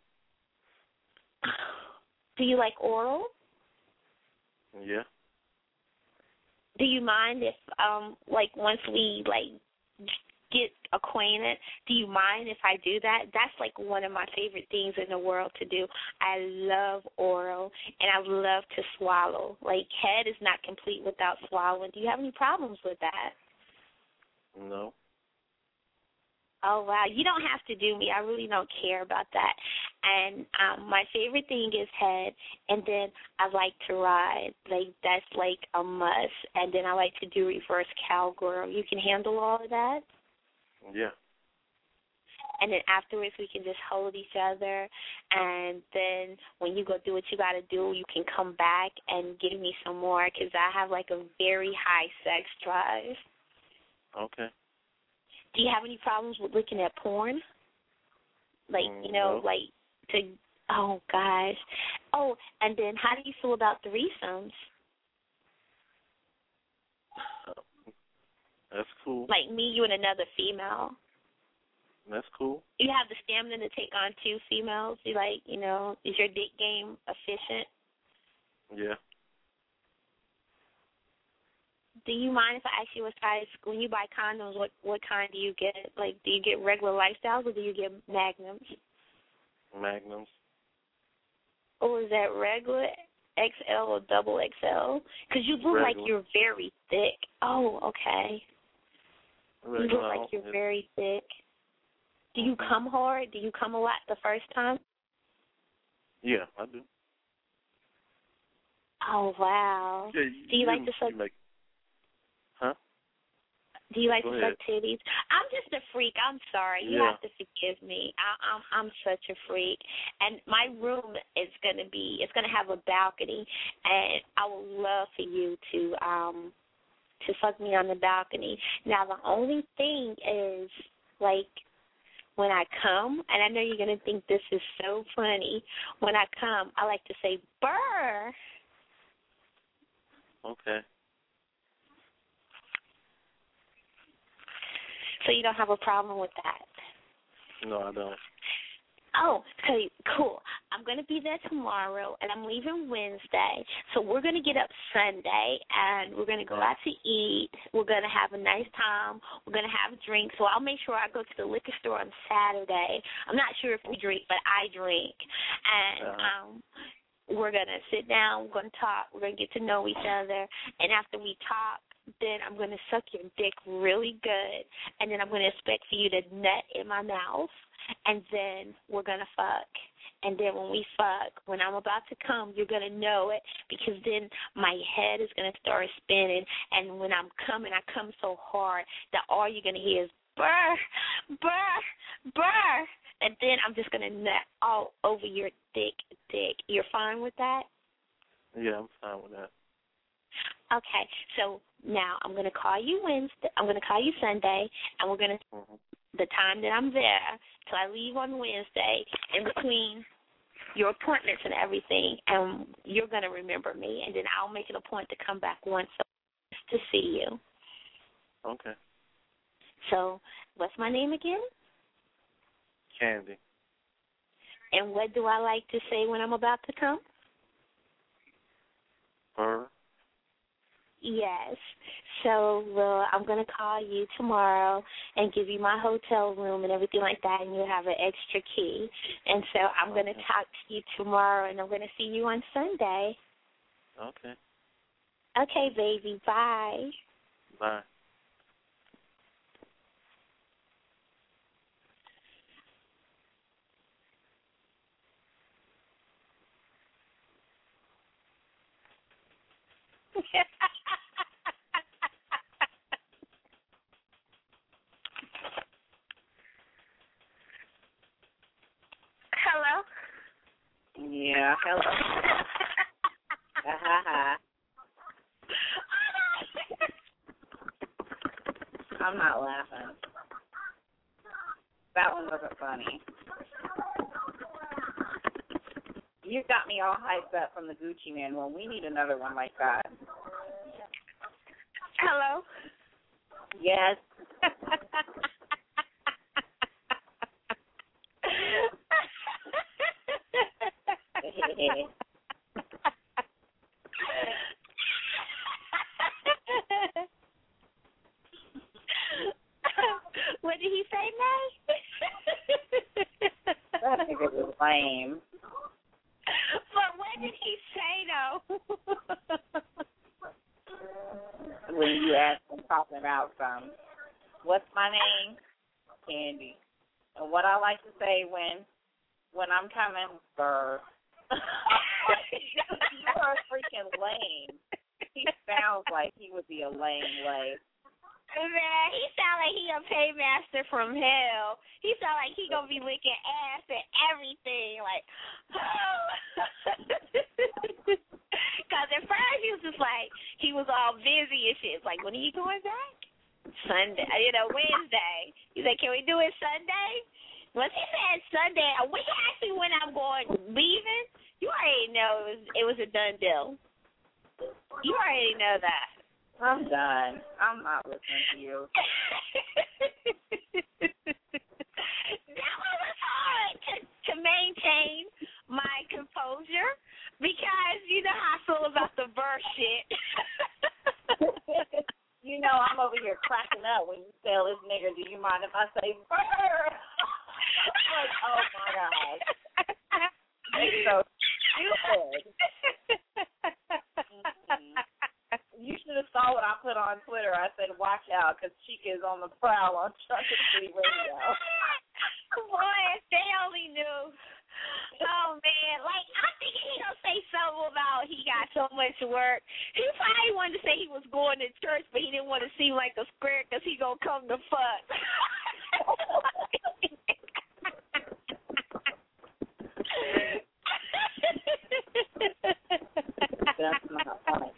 Do you like oral? Yeah. Do you mind if, um, like, once we, like, get acquainted, do you mind if I do that? That's, like, one of my favorite things in the world to do. I love oral, and I love to swallow. Like, head is not complete without swallowing. Do you have any problems with that? No. Oh, wow. You don't have to do me. I really don't care about that. And um, my favorite thing is head, and then I like to ride. Like, that's like a must. And then I like to do reverse cowgirl. You can handle all of that? Yeah. And then afterwards we can just hold each other. And then when you go do what you got to do, you can come back and give me some more, because I have like a very high sex drive. Okay. Do you have any problems with looking at porn? Like, you know, no. like to, oh, gosh. Oh, and then how do you feel about threesomes? That's cool. Like me, you, and another female. That's cool. You have the stamina to take on two females? You like, you know, is your dick game efficient? Yeah. Do you mind if I ask you what size, when you buy condoms, what, what kind do you get? Like, do you get regular lifestyles or do you get magnums? Magnums. Or is that regular, X L, or double X L? Because you look Regular. like you're very thick. Oh, okay. Regular. You look like you're very thick. Do you come hard? Do you come a lot the first time? Yeah, I do. Oh, wow. Yeah, do you, you like to suck? You make, huh? Do you like Go to ahead. suck titties? I'm just a freak. I'm sorry. You Yeah. have to forgive me. I, I'm I'm such a freak. And my room is gonna be it's gonna have a balcony, and I would love for you to um to suck me on the balcony. Now the only thing is, like, when I come, and I know you're gonna think this is so funny. When I come, I like to say "burr." Okay. So you don't have a problem with that? No, I don't. Oh, okay, cool. I'm going to be there tomorrow, and I'm leaving Wednesday. So we're going to get up Sunday, and we're going to go out to eat. We're going to have a nice time. We're going to have a drink. So I'll make sure I go to the liquor store on Saturday. I'm not sure if we drink, but I drink. And uh-huh. um, we're going to sit down, we're going to talk, we're going to get to know each other, and after we talk, then I'm going to suck your dick really good, and then I'm going to expect for you to nut in my mouth, and then we're going to fuck. And then when we fuck, when I'm about to come, you're going to know it, because then my head is going to start spinning, and when I'm coming, I come so hard that all you're going to hear is burr, burr, burr, and then I'm just going to nut all over your thick dick. You're fine with that? Yeah, I'm fine with that. Okay, so now I'm going to call you Wednesday. I'm going to call you Sunday, and we're going to, mm-hmm. the time that I'm there till I leave on Wednesday, in between your appointments and everything, and you're going to remember me, and then I'll make it a point to come back once to see you. Okay. So what's my name again? Candy. And what do I like to say when I'm about to come? Her. Yes. So, well, I'm going to call you tomorrow and give you my hotel room and everything like that, and you'll have an extra key. And so I'm okay. going to talk to you tomorrow, and I'm going to see you on Sunday. Okay. Okay, baby. Bye. Bye. Hello? Yeah, hello. Ha ha ha. I'm not laughing. That one wasn't funny. You got me all hyped up from the Gucci Man one. We need another one like that. Hello? Yes. What did he say, May? That nigga was lame. But what did he say, though? When you asked him talking about some, what's my name? Candy. And what I like to say when when I'm coming, sir. You're a freaking lame. He sounds like he would be a lame lame. Man, he sound like he a paymaster from hell. He sound like he gonna be licking ass and everything. Like, oh. Cause at first he was just like, he was all busy and shit. It's like, when are you going back? Sunday, you know, Wednesday. He's like, can we do it Sunday? Once he said Sunday, we actually when I'm going leaving, you already know it was it was a done deal. You already know that. I'm done. I'm not listening to you. That was hard to, to maintain my composure because you know how I feel about the birth shit. You know I'm over here cracking up when you tell this nigga, do you mind if I say birth? I'm like, oh my gosh. It's so stupid. Mm-hmm. You should have saw what I put on Twitter. I said, watch out, because Chica is on the prowl on Trucker City Radio. Boy, if they only knew. Oh, man. Like, I think he going to say something about he got so much work. He probably wanted to say he was going to church, but he didn't want to seem like a square because he going to come to fuck. That's not funny.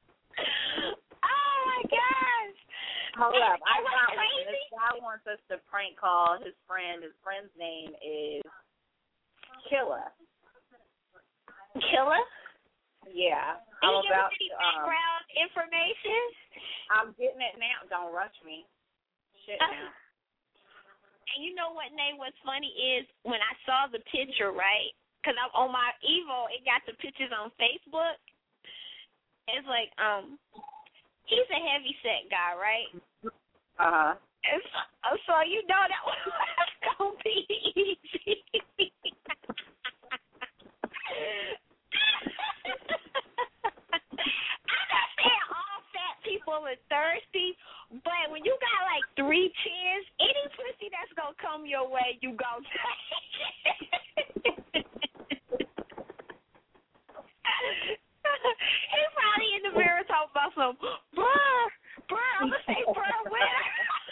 Oh my gosh! Hold and, up, I got one. This guy wants us to prank call his friend. His friend's name is Killa. Killa? Yeah. Did I'm you give about us any to, um, background information? I'm getting it now. Don't rush me. Shit now. And you know what, Nate, what's funny is when I saw the picture, right? Because I'm on my Evo, it got the pictures on Facebook. It's like, um, he's a heavy set guy, right? Uh-huh. And so, so you know that was going to be easy. super thirsty, but when you got like three chins, any pussy that's gonna come your way, you gonna take. He probably in the mirror talking about some, bruh, bruh, I'm gonna say bruh, where?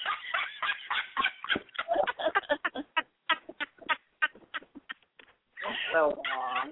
So long.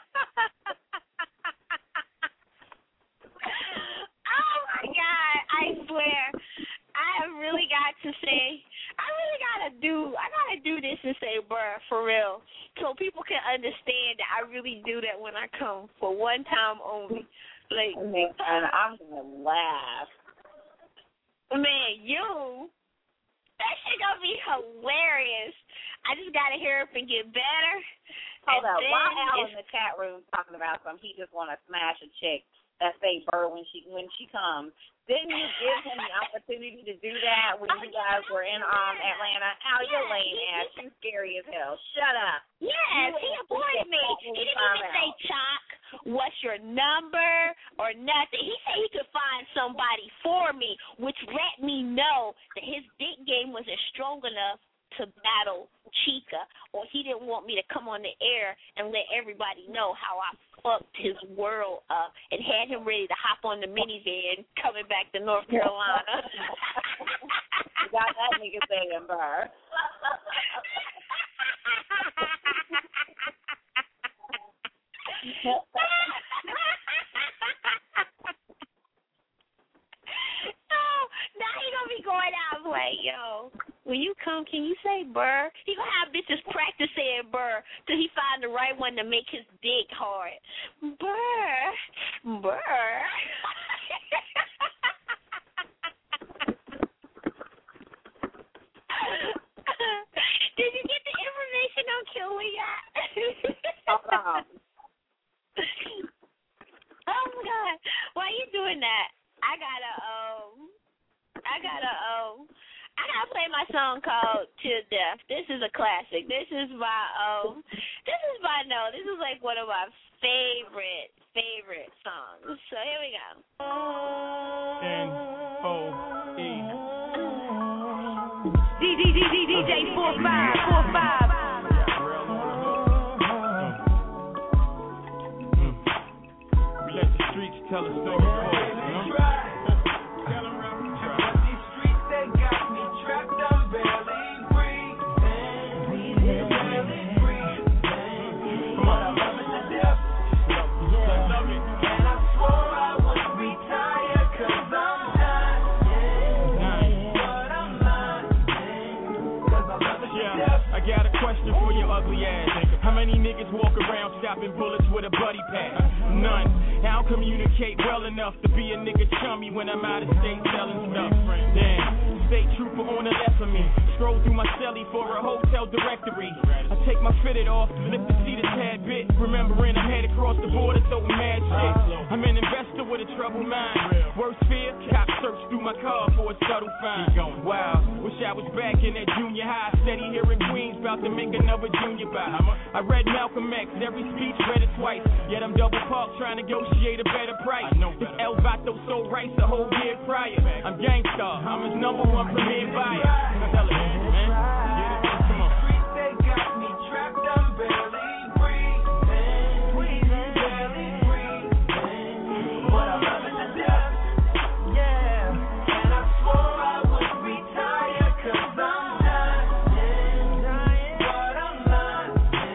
Oh my God! I swear, I have really got to say, I really gotta do, I gotta do this and say, bruh, for real, so people can understand that I really do that when I come for one time only. Like, and I'm gonna laugh. Man, you, that shit gonna be hilarious. I just gotta hear it and get better. Hold and up, why Al it's... in the chat room talking about some? He just want to smash a chick that say Burr when she when she comes. Didn't you give him the opportunity to do that when you guys were in um Atlanta? Al, yes, you're lame ass. You scary as hell. Shut up. Yes, he avoided me. He didn't even say, Chalk, what's your number or nothing. He said he could find somebody for me, which let me know that his dick game wasn't strong enough to battle Chica, or he didn't want me to come on the air and let everybody know how I fucked his world up and had him ready to hop on the minivan coming back to North Carolina. You got that nigga saying, Burr. Oh, now he gonna be going out like, yo, when you come, can you say Burr? He gonna have bitches practice saying Burr till he find the right one to make his dick hard. Burr, Burr. Did you get the information on Killing Yacht? Oh, oh my God, why are you doing that? I gotta um, I gotta um, I gotta play my song called "Till Death." This is a classic. This is my um, this is my no. This is like one of my favorite favorite songs. So here we go. N O E D D D D D J four five four five. We let the streets tell us story. For your ugly ass. How many niggas walk around stopping bullets with a buddy pack? None. I don't communicate well enough to be a nigga chummy when I'm out of state selling stuff. Damn. State trooper on the left of me. Scroll through my celly for a hotel directory. I take my fitted off, lift the seat a tad bit. Remembering I'm headed across the border, throwing mad shit. I'm an investor with a troubled mind. Worst fear, cops search through my car for a subtle find. Wow, wish I was back in that junior high. Steady here in Queens, about to make another junior buy. I read Malcolm X, every speech read it twice. Yet I'm double parked trying to negotiate a better price. This El Vato sold rice a whole year prior. I'm gangstar, I'm his number one premier buyer. Tell it, man. Get it, come on. Streets, they got me trapped, I'm barely breathing. Barely breathing. But I love it to death. Yeah. And I swore I would retire, cause I'm not dying. But I'm not.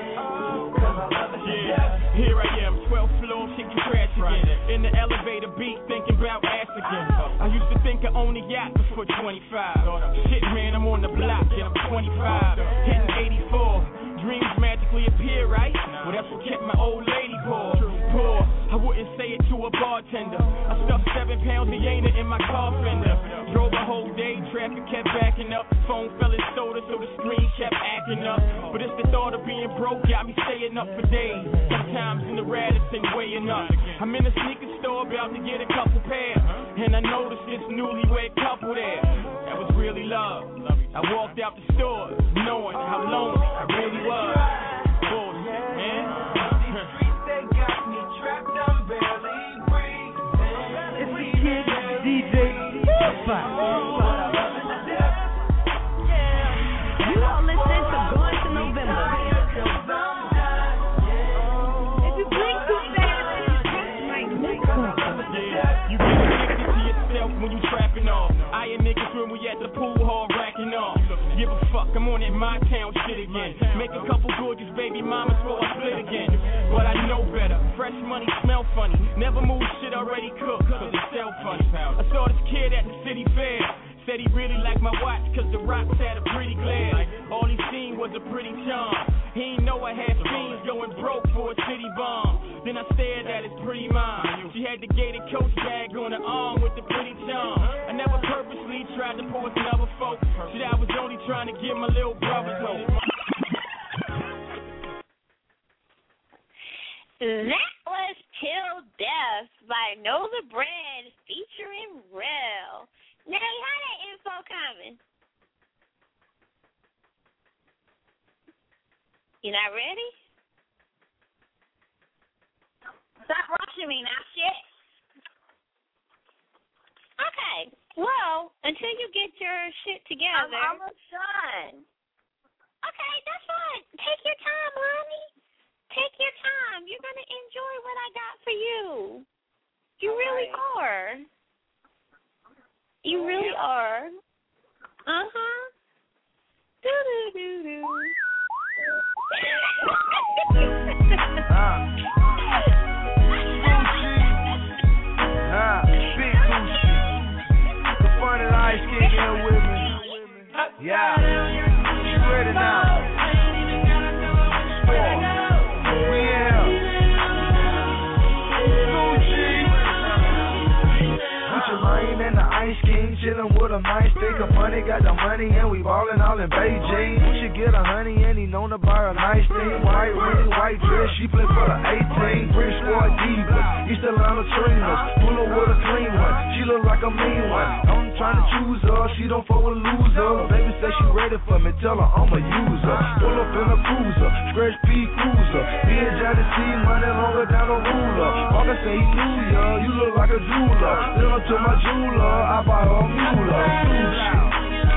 Cause I love it to death. Here I am, twelfth floor, kicking trash again. In the elevator beat, thinking about ass again. I used to think I owned a yacht before twenty-five. Shit, man, I'm on the block and I'm twenty-five. Hitting eighty-four. Dreams magically appear, right? Well, that's what kept my old lady poor. Poor. I wouldn't say it to a bartender. I stuffed seven pounds of Yana in my car fender. Drove a whole day, traffic kept backing up. Phone fell in soda, so the screen kept acting up. But it's the thought of being broke got me staying up for days. Sometimes in the Radisson weighing up. I'm in a sneaker store about to get a couple pairs, and I noticed this newlywed couple there. That was really love. I walked out the store knowing how lonely I really was. Bullshit, man. These streets, they got me trapped, I'm barely breathing. It's the kid, D J Southside. You all listen to Going to November. If you blink too fast, like this. You get addicted to yourself when you trapping off. I and niggas when we at the pool hall racking off. Give a fuck, I'm on that my town shit again. Make a couple gorgeous baby mamas before I split again. But I know better. Fresh money smell funny. Never move shit already cooked, cause it sell funny. I saw this kid at the city fair. Said he really liked my watch cause the rocks had a pretty glare. All he seen was a pretty charm. He ain't know I had fiends going broke for a city bomb. Then I stared at his pretty mom. She had the gated coach bag on her arm with the pretty charm. I never purposely tried to force another folk. Shit, I was only trying to give my little brother's hope. That was Till Death by Nola Bread featuring Rel. Now, how that info coming? You not ready? Stop rushing me now, shit. Okay. Well, until you get your shit together. I'm almost done. Okay, that's fine. Take your time, honey. Take your time. You're going to enjoy what I got for you. You All really right. are. You really are. Uh-huh. Do-do-do-do. uh. Nah, big Gucci. The funny lights kick in with me. Yeah. You ready now? Four. We in. Gucci. Gucci Mane and the Ice King chillin' with a nice stick of money. Got the money and we ballin' all in Beijing. We should get a honey and he known to buy a nice thing. White ring, white dress, she play for the eighteen. British Sport Divas, East Atlanta Trinas. Pull her with a clean one, she look like a mean one. I'm trying to choose her, she don't fuck with losers. Baby say she ready for me, tell her I'm a user. Pull up in a cruiser, scratch P cruiser. Me and Johnny C, money longer down the ruler. All I say he knew ya, you look like a jeweler. Then up to my jeweler, I buy her a mule. Sushi.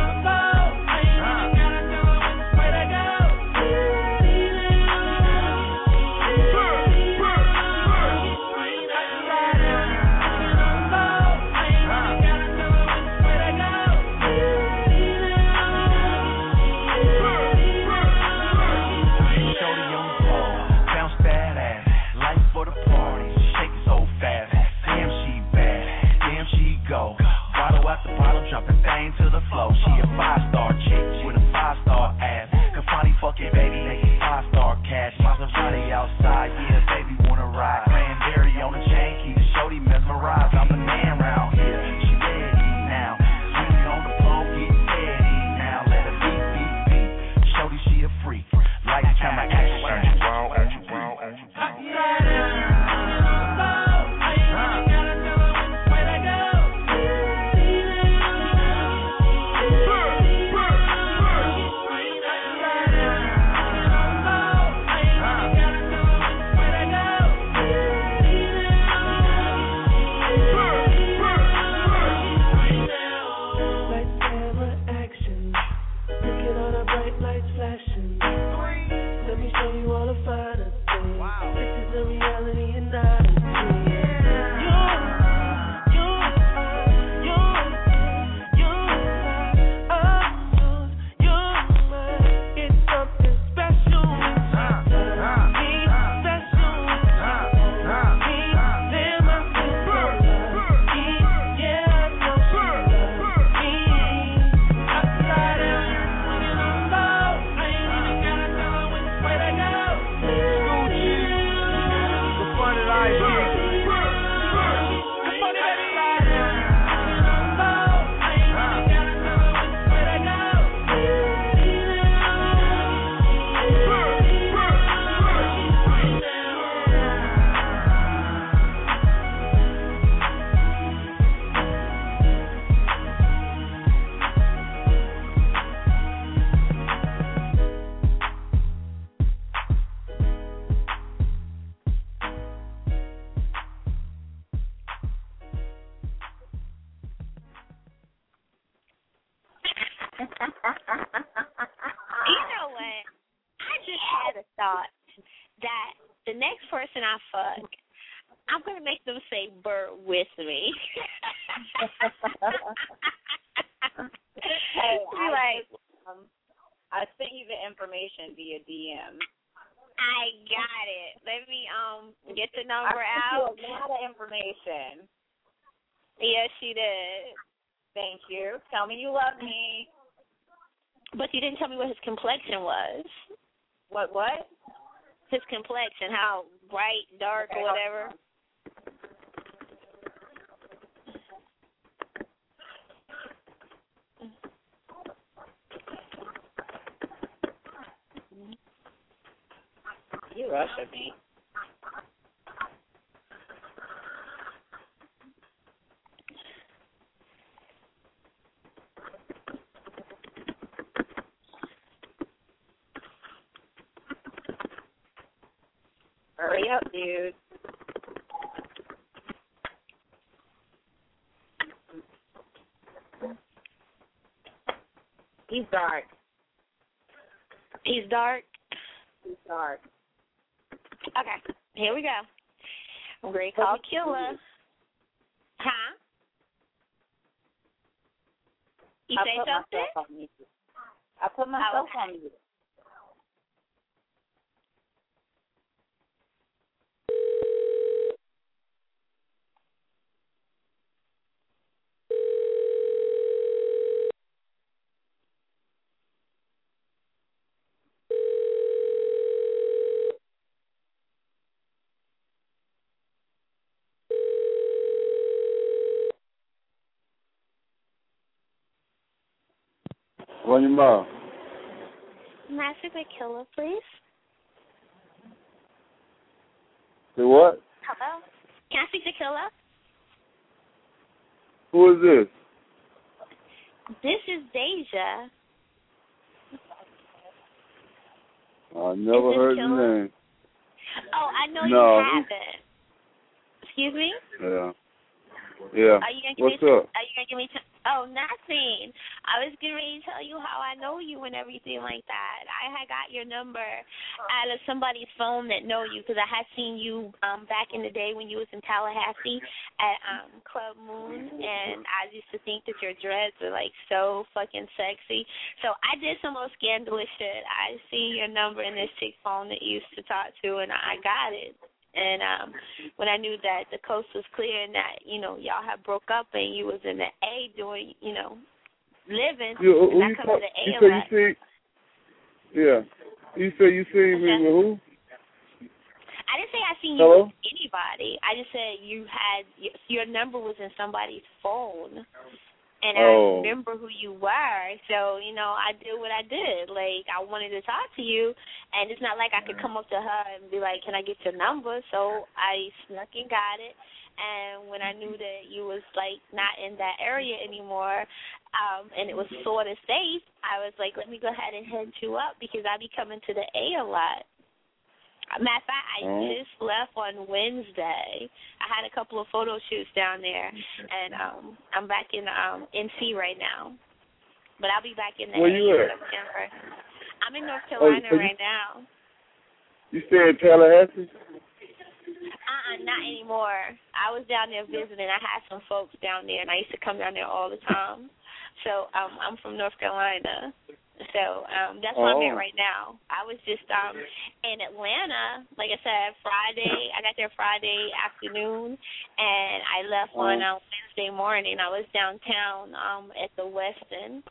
Jumping thing to the flow. She a five-star chick with a five-star ass. Kafani fucking baby, making five-star cash. Maserati outside, yeah, baby wanna ride. Cranberry on the chain, keep the shorty mesmerized. I'm the man round here. She ready now. Swinging on the pole, getting steady now. Let her beat, beat, beat. Shorty, she a freak. Light camera action. Wow, wow, wow. You know what? I just had a thought that the next person I fuck, I'm going to make them say Bert with me. Hey, I, like, um, I sent you the information via D M. I got it. Let me um get the number I out. sent you a lot of information. Yes, she did. Thank you. Tell me you love me. But you didn't tell me what his complexion was. What, what? His complexion, how bright, dark, Okay, or whatever. You rushing me. Hurry up, dude. He's dark. He's dark? He's dark. Okay, here we go. Great call, Killer. Huh? You I say put something? myself on mute. I put myself oh, on mute. Run your mouth. Master the Killer, please. Say what? Hello? Can I speak to Killer? Who is this? This is Deja. I never heard Killer? your name. Oh, I know No, you haven't. Excuse me? Yeah. Yeah. Are you gonna give What's me, up? Are you gonna give me? T- oh, nothing. I was getting ready to tell you how I know you and everything like that. I had got your number out of somebody's phone that know you because I had seen you um back in the day when you was in Tallahassee at um Club Moon, and I used to think that your dreads were like so fucking sexy. So I did some little scandalous shit. I seen your number in this chick's phone that you used to talk to, and I got it. And um, when I knew that the coast was clear and that, you know, y'all had broke up and you was in the A doing, you know, living, You, and I you, come talk, to the A you a say lot. you see? Yeah. You say you seen me with who? I didn't say I seen you Hello? with anybody. I just said you had, your number was in somebody's phone. And Oh. I remember who you were, so, you know, I did what I did. Like, I wanted to talk to you, and it's not like I could come up to her and be like, can I get your number? So I snuck and got it, and when I knew that you was, like, not in that area anymore, um, and it was sort of safe, I was like, let me go ahead and head you up because I be coming to the A a lot. Matter of fact, I Oh. just left on Wednesday. I had a couple of photo shoots down there, and um, I'm back in um, N C right now. But I'll be back in the Where A you in at? September. I'm in North Carolina Oh, you- right now. You stay in Tallahassee? Uh-uh, not anymore. I was down there visiting. I had some folks down there, and I used to come down there all the time. So um, I'm from North Carolina. So um, that's where Oh. I'm at right now. I was just um, in Atlanta, like I said, Friday. I got there Friday afternoon, and I left Oh. on um, Wednesday morning. I was downtown um, at the Westin.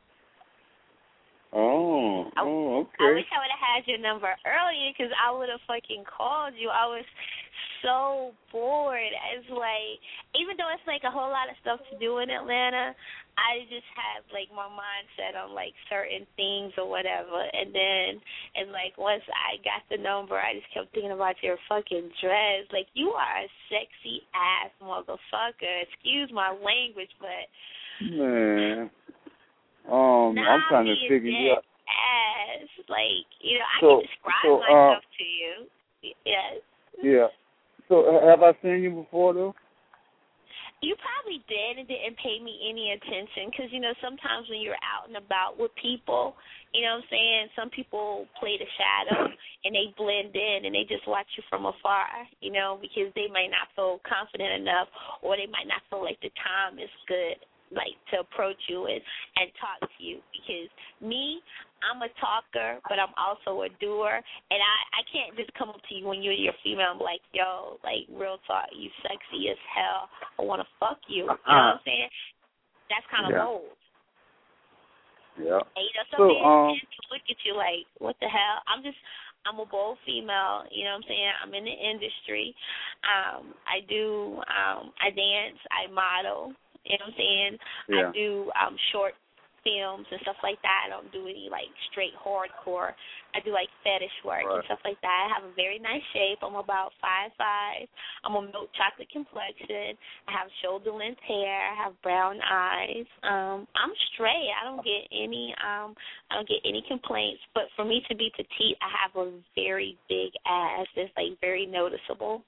Oh. I, Oh, I okay. wish I would have had your number earlier because I would have fucking called you. I was so bored. It's like, even though it's like a whole lot of stuff to do in Atlanta, I just have like my mindset on like certain things or whatever. And then, and like once I got the number, I just kept thinking about your fucking dress. Like, you are a sexy ass motherfucker. Excuse my language, but Man. Um, nah, I'm trying to being figure you out. ass. Like, you know, I So- can describe so, uh, myself to you. Yes. Yeah. So ha- have I seen you before though? You probably did and didn't pay me any attention because, you know, sometimes when you're out and about with people, you know what I'm saying, some people play the shadow and they blend in and they just watch you from afar, you know, because they might not feel confident enough or they might not feel like the time is good, like, to approach you and, and talk to you. Because me, I'm a talker, but I'm also a doer, and I, I can't just come up to you when you're your female and be like, yo, like, real talk, you sexy as hell. I want to fuck you. You know what I'm saying? That's kind of Yeah. bold. Yeah. And, you know, some So, men um, tend to look at you like, what the hell? I'm just, I'm a bold female, you know what I'm saying? I'm in the industry. Um, I do, um, I dance, I model, you know what I'm saying? Yeah. I do um, short films and stuff like that. I don't do any, like, straight hardcore. I do, like, fetish work Right. and stuff like that. I have a very nice shape. I'm about five five. I'm a milk chocolate complexion. I have shoulder-length hair. I have brown eyes. Um, I'm straight. I don't get any um, I don't get any complaints. But for me to be petite, I have a very big ass that's, like, very noticeable.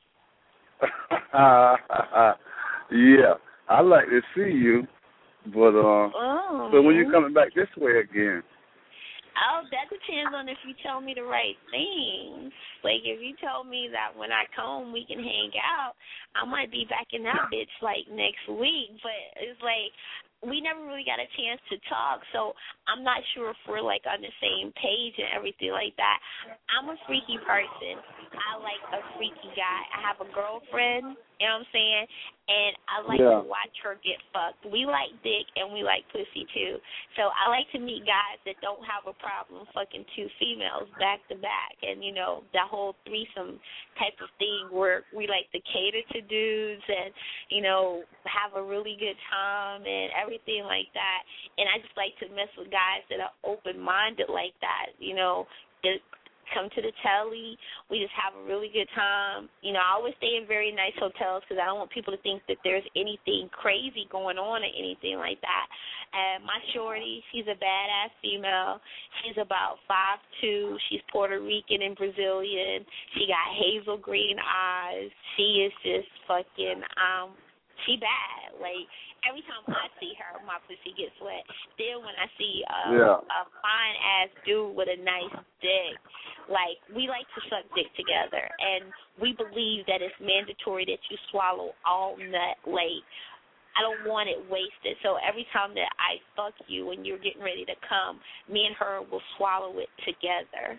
Yeah, I like to see you, but uh, Oh. so when you coming back this way again? Oh, that depends on if you tell me the right things. Like, if you tell me that when I come we can hang out, I might be back in that bitch, like, next week. But it's like, we never really got a chance to talk, so I'm not sure if we're, like, on the same page and everything like that. I'm a freaky person. I like a freaky guy. I have a girlfriend, you know what I'm saying? And I like Yeah. to watch her get fucked. We like dick and we like pussy, too. So I like to meet guys that don't have a problem fucking two females back to back. And, you know, that whole threesome type of thing where we like to cater to dudes and, you know, have a really good time and everything like that. And I just like to mess with guys that are open-minded like that, you know, that come to the telly. We just have a really good time. You know, I always stay in very nice hotels because I don't want people to think that there's anything crazy going on or anything like that. And my shorty, she's a badass female. She's about five two. She's Puerto Rican and Brazilian. She got hazel green eyes. She is just fucking, um, she bad. Like, every time I see her, my pussy gets wet. Then when I see a, Yeah. a fine-ass dude with a nice dick, like, we like to suck dick together, and we believe that it's mandatory that you swallow all nut. Like, I don't want it wasted. So every time that I fuck you when you're getting ready to come, me and her will swallow it together.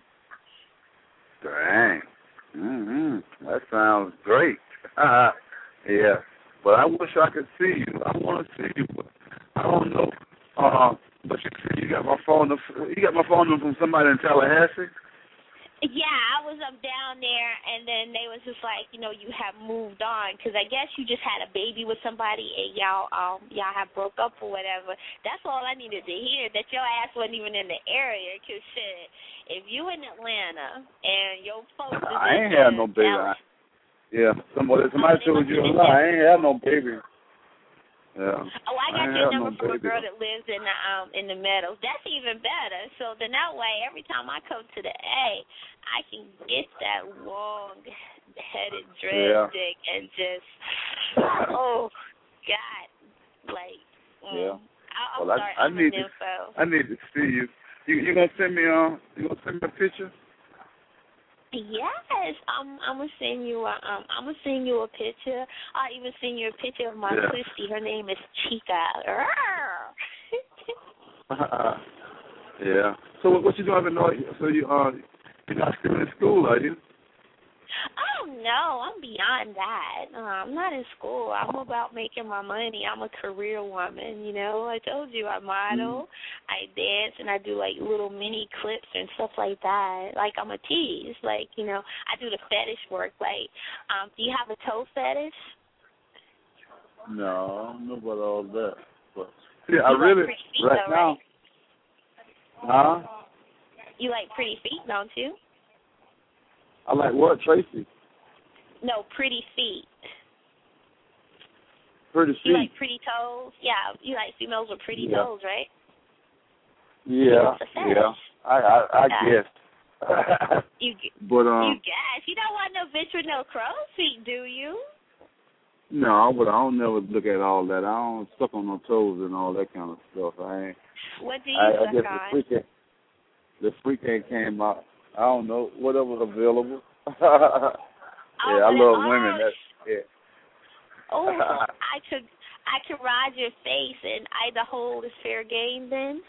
Dang. Mm-hmm. That sounds great. Yeah. But I wish I could see you. I want to see you, but I don't know. Uh, but you see, you got my phone. You got my phone number from somebody in Tallahassee. Yeah, I was up down there, and then they was just like, you know, you have moved on, because I guess you just had a baby with somebody, and y'all um y'all have broke up or whatever. That's all I needed to hear, that your ass wasn't even in the area, because shit, if you in Atlanta and your folks is I ain't had no baby. I, yeah, somebody somebody told you a lie. I ain't had no baby. Yeah. Oh, I got I your have number no from a baby. girl that lives in the um in the Meadows. That's even better. So then that way, every time I come to the A, I can get that long-headed dread Yeah. dick and just, oh God, like, mm, Yeah. I'll, I'll Well, start I, I on need the to. info. I need to see you. You you gonna send me um? You gonna send me a picture? Yes, I'm. I'm gonna send you a. Um, I'm gonna send you a picture. I'll even send you a picture of my Yeah. pussy. Her name is Chica. Yeah. So what, what you doing in North? So you uh, you're not still in school, are you? Oh no, I'm beyond that. No, I'm not in school. I'm about making my money. I'm a career woman. You know, I told you I model, I dance, and I do like little mini clips and stuff like that. Like I'm a tease. Like you know, I do the fetish work. Like, um, do you have a toe fetish? No, I don't know about all that. But yeah, I You like really pretty feet, right though, now. Huh? You like pretty feet, don't you? I like what, Tracy? No, pretty feet. Pretty You feet. like pretty toes? Yeah, you like females with pretty Yeah. toes, right? Yeah, It's a fetish. yeah. I I, I Yeah. guess. You g- But um. you guess you don't want no bitch with no crow's feet, do you? No, I would. I don't never look at all that. I don't suck on no toes and all that kind of stuff. I ain't. What do you I, suck I guess on? the freak the freak came out. I don't know, whatever available. yeah, oh, I love oh, women. That's yeah. Oh, I could I could ride your face and either hold is fair game then?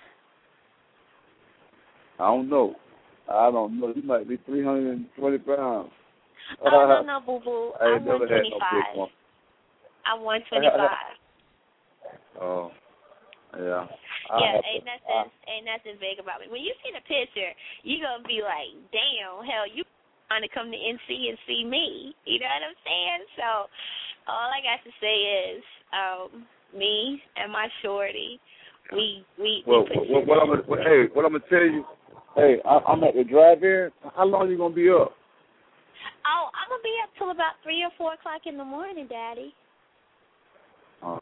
I don't know. I don't know. You might be three hundred and twenty pounds. Oh no no boo boo. I I'm one twenty five. I'm one twenty five. Oh. Yeah. Yeah, ain't nothing ain't nothing big about me. When you see the picture, you gonna be like, damn, hell, you trying to come to N C and see me. You know what I'm saying? So all I got to say is, um, me and my shorty, we we. Well, we what, what I'm gonna, what, hey, what I'm gonna tell you, hey, I, I'm at the drive-in. How long you gonna be up? Oh, I'm gonna be up till about three or four o'clock in the morning, Daddy. Uh,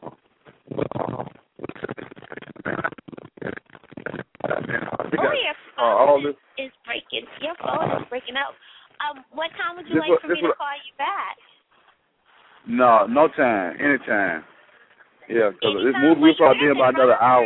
Oh, your phone uh, all is, this, is breaking. Your phone is breaking up. Um, what time would you this like what, for me to what, call you back? No, no time, anytime. Yeah, because this Anytime? movie will probably be about another hour.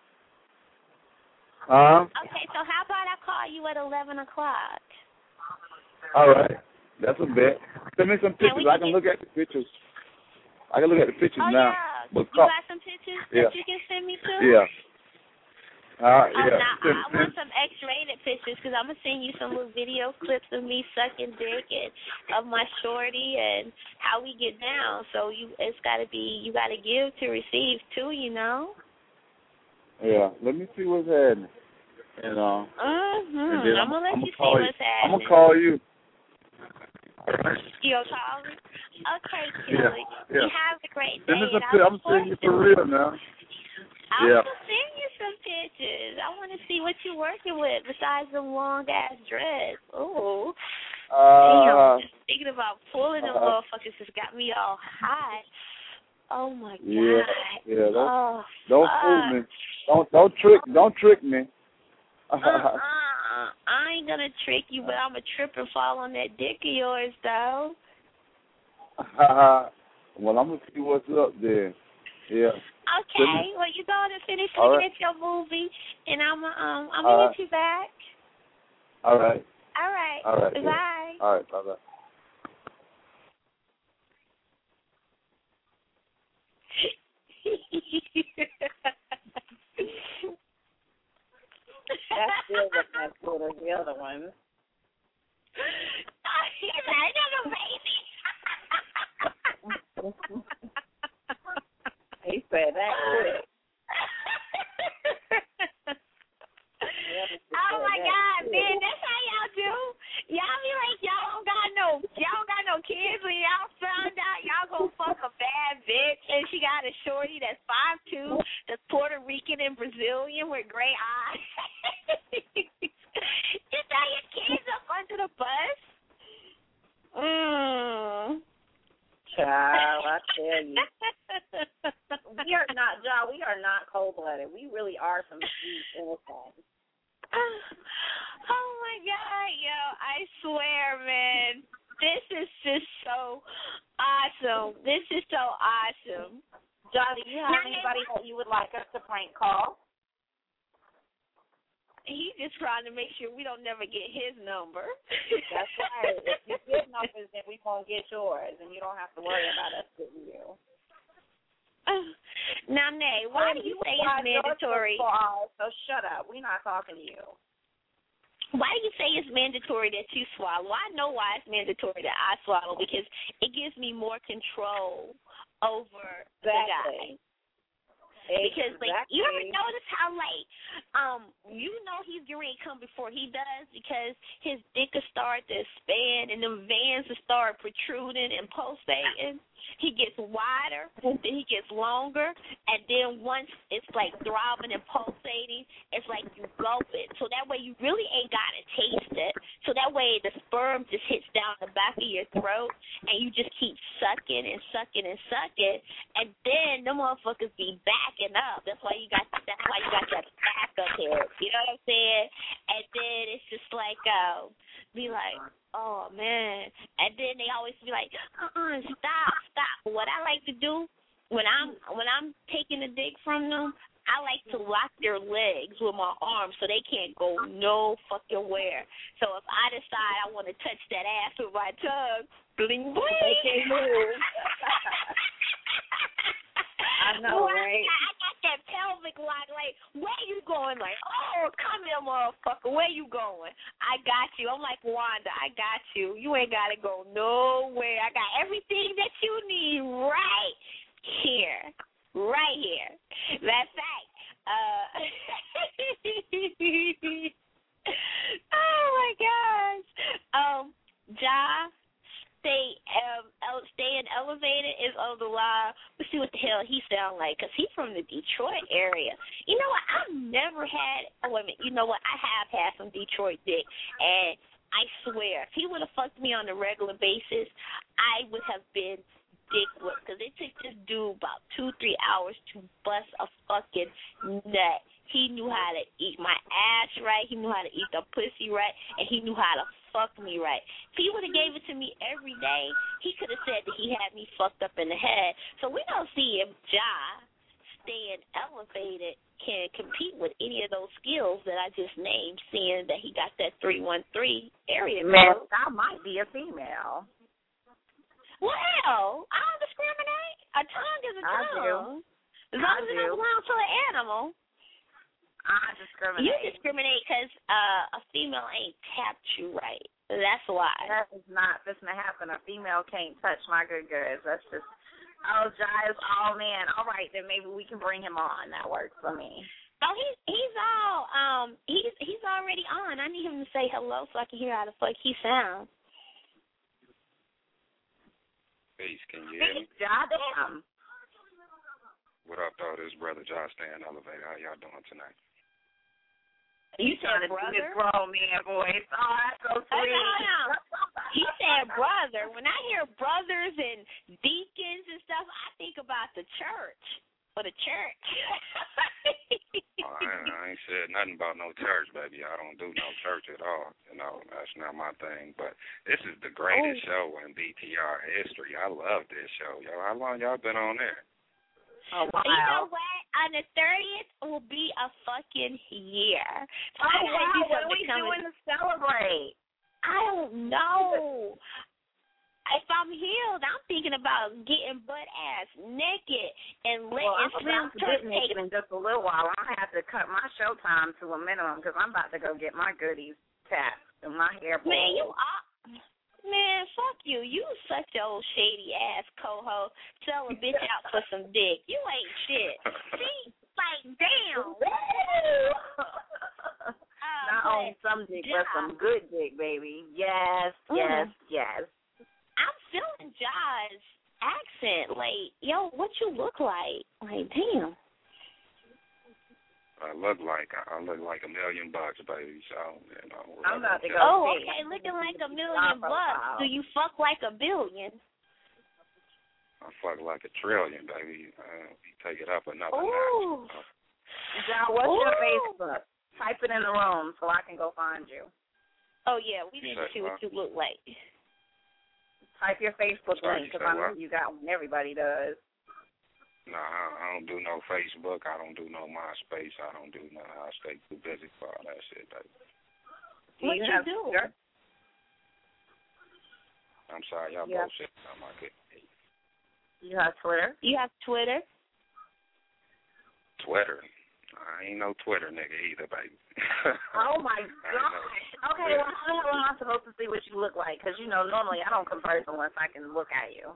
Huh? Okay, so how about I call you at eleven o'clock? All right, that's a bet. Send me some pictures. I can look at the pictures. I can look at the pictures Oh now. yeah, But you call, got some pictures yeah. that you can send me too? Yeah. Uh, Oh, yeah. now Send, I want some X-rated pictures because I'm gonna send you some little video clips of me sucking dick and of my shorty and how we get down. So you, it's gotta be, you gotta give to receive too, you know. Yeah. Let me see what's happening. And uh. Mm-hmm. And then I'm, I'm gonna let I'm you see call what's you. happening. I'm gonna call you. You'll call me? Okay, Yeah. Julie. Yeah. You have a great Send day. me some and pi- I I'm look forward sending you to for real now. I'll Yeah. send you some pictures. I want to see what you're working with besides them long ass dreads. Ooh. Uh, Damn. Just thinking about pulling them uh, motherfuckers just got me all hot. Oh my god. Yeah. Yeah. Don't oh, don't fuck. fool me. Don't don't trick don't trick me. Uh-uh. I ain't gonna trick you, but I'm a trip and fall on that dick of yours, though. Well, I'm gonna see what's up there. Yeah. Okay. Well, you go on and finish All looking right. at your movie, and I'm um I'm All gonna right. get you back. All right. All right. All right. Bye. Yeah. All right. Bye bye. That still wasn't as good as the other one. I got a baby. He said that quick. Oh my God, man, that's how y'all do. Y'all be like y'all don't got no y'all don't got no kids when y'all found out y'all gonna fuck a bad bitch and she got a shorty that's five two, that's Puerto Rican and Brazilian with gray eyes. You throw your kids up under the bus? Mmm. Child, I tell you. We are not, John, we are not cold-blooded. We really are some sweet innocents. Oh, my God, yo, I swear, man, this is just so awesome. This is so awesome. John, do you have now, anybody that you would like us to prank call? He's just trying to make sure we don't never get his number. That's right. If you get numbers, then we won't get yours, and you don't have to worry about us getting you. Now, Nay, why do you say it's mandatory? So shut up. We're not talking to you. Why do you say it's mandatory that you swallow? I know why it's mandatory that I swallow, because it gives me more control over the guy. Because, like, you ever notice how, like, um, you know he's getting ready to come before he does, because his dick will start to expand and them veins will start protruding and pulsating. He gets wider, then he gets longer, and then once it's, like, throbbing and pulsating, it's like you gulp it. So that way you really ain't got to taste it. So that way the sperm just hits down the back of your throat, and you just keep sucking and sucking and sucking, and then the motherfuckers be backing up. That's why you got that's why you got that back up here. You know what I'm saying? And then it's just like, uh, be like, oh, man. And then they always be like, uh-uh, stop, stop. But what I like to do when I'm when I'm taking a dick from them, I like to lock their legs with my arms so they can't go no fucking where. So if I decide I want to touch that ass with my tongue, bling, bling. They can't move. I know, well, right? I, I got that pelvic lock. Like, where you going? Like, oh, come here, motherfucker. Where you going? I got you. I'm like Wanda. I got you. You ain't got to go nowhere. I got everything that you need right here. Right here. That's fact. Uh, oh, my gosh. Um, Ja. Stay, um, staying elevated is on the line. Let's see what the hell he sound like, because he's from the Detroit area. You know what? I've never had, oh, wait a minute. You know what? I have had some Detroit dick, and I swear, if he would have fucked me on a regular basis, I would have been dick whipped, because it took this dude about two, three hours to bust a fucking nut. He knew how to eat my ass right. He knew how to eat the pussy right, and he knew how to fuck me right. If he would have gave it to me every day, he could have said that he had me fucked up in the head. So we don't see if Ja, staying elevated, can compete with any of those skills that I just named, seeing that he got that three one three area code. Man, I might be a female. Well, I don't discriminate. A tongue is a tongue. I do. As long I as it do. don't belong to an animal. I discriminate. You discriminate because uh, a female ain't tapped you right. That's why. That is not fixing to happen. A female can't touch my good goods. That's just, oh, Jai is all man. All right, then maybe we can bring him on. That works for me. Oh, he's he's all um he's he's already on. I need him to say hello so I can hear how the fuck he sounds. Peace, can you hear me? Jai, damn. What up, though? This brother Josh Stan Elevator. How y'all doing tonight? You said brother? This grown man voice. Oh, that's so sweet. No, no. He said brother. When I hear brothers and deacons and stuff, I think about the church. For the church. oh, I, ain't, I ain't said nothing about no church, baby. I don't do no church at all. You know, that's not my thing. But this is the greatest oh. show in B T R history. I love this show, yo. How long y'all been on there? Oh, wow. You know what? On the thirtieth will be a fucking year. So oh, I gotta wow. do What are we coming. doing to celebrate? I don't know. If I'm healed, I'm thinking about getting butt ass naked and letting well, I'm Slim about to get naked take. in just a little while. I'm gonna have to cut my show time to a minimum because I'm about to go get my goodies tapped and my hair pulled. Man, you are. Man, fuck you. You such an old shady ass co-host. Sell a bitch out for some dick. You ain't shit. See? Like, damn. uh, Not only some dick, but some good dick, baby. Yes, yes, mm. yes. I'm feeling Ja's accent. Like, yo, what you look like? Like, damn. I look like I look like a million bucks, baby. So you know. I'm about to go. Oh, see. okay, looking like a million bucks. Do you fuck like a billion? I fuck like a trillion, baby. Uh, you take it up another Ooh. notch. Ja, what's Ooh. your Facebook? Type it in the room so I can go find you. Oh yeah, we need to see what you look like. Type your Facebook Sorry, link because I know what? you got one. Everybody does. No, I, I don't do no Facebook. I don't do no MySpace. I don't do no. I stay too busy for all that shit, baby. What you, you have do? Twitter? I'm sorry, y'all Yeah. bullshit. I'm not good. You have Twitter? You have Twitter? Twitter. I ain't no Twitter nigga either, baby. Oh, my gosh. Okay, well, how the hell am I supposed to see what you look like? Because, you know, normally I don't converse unless I can look at you.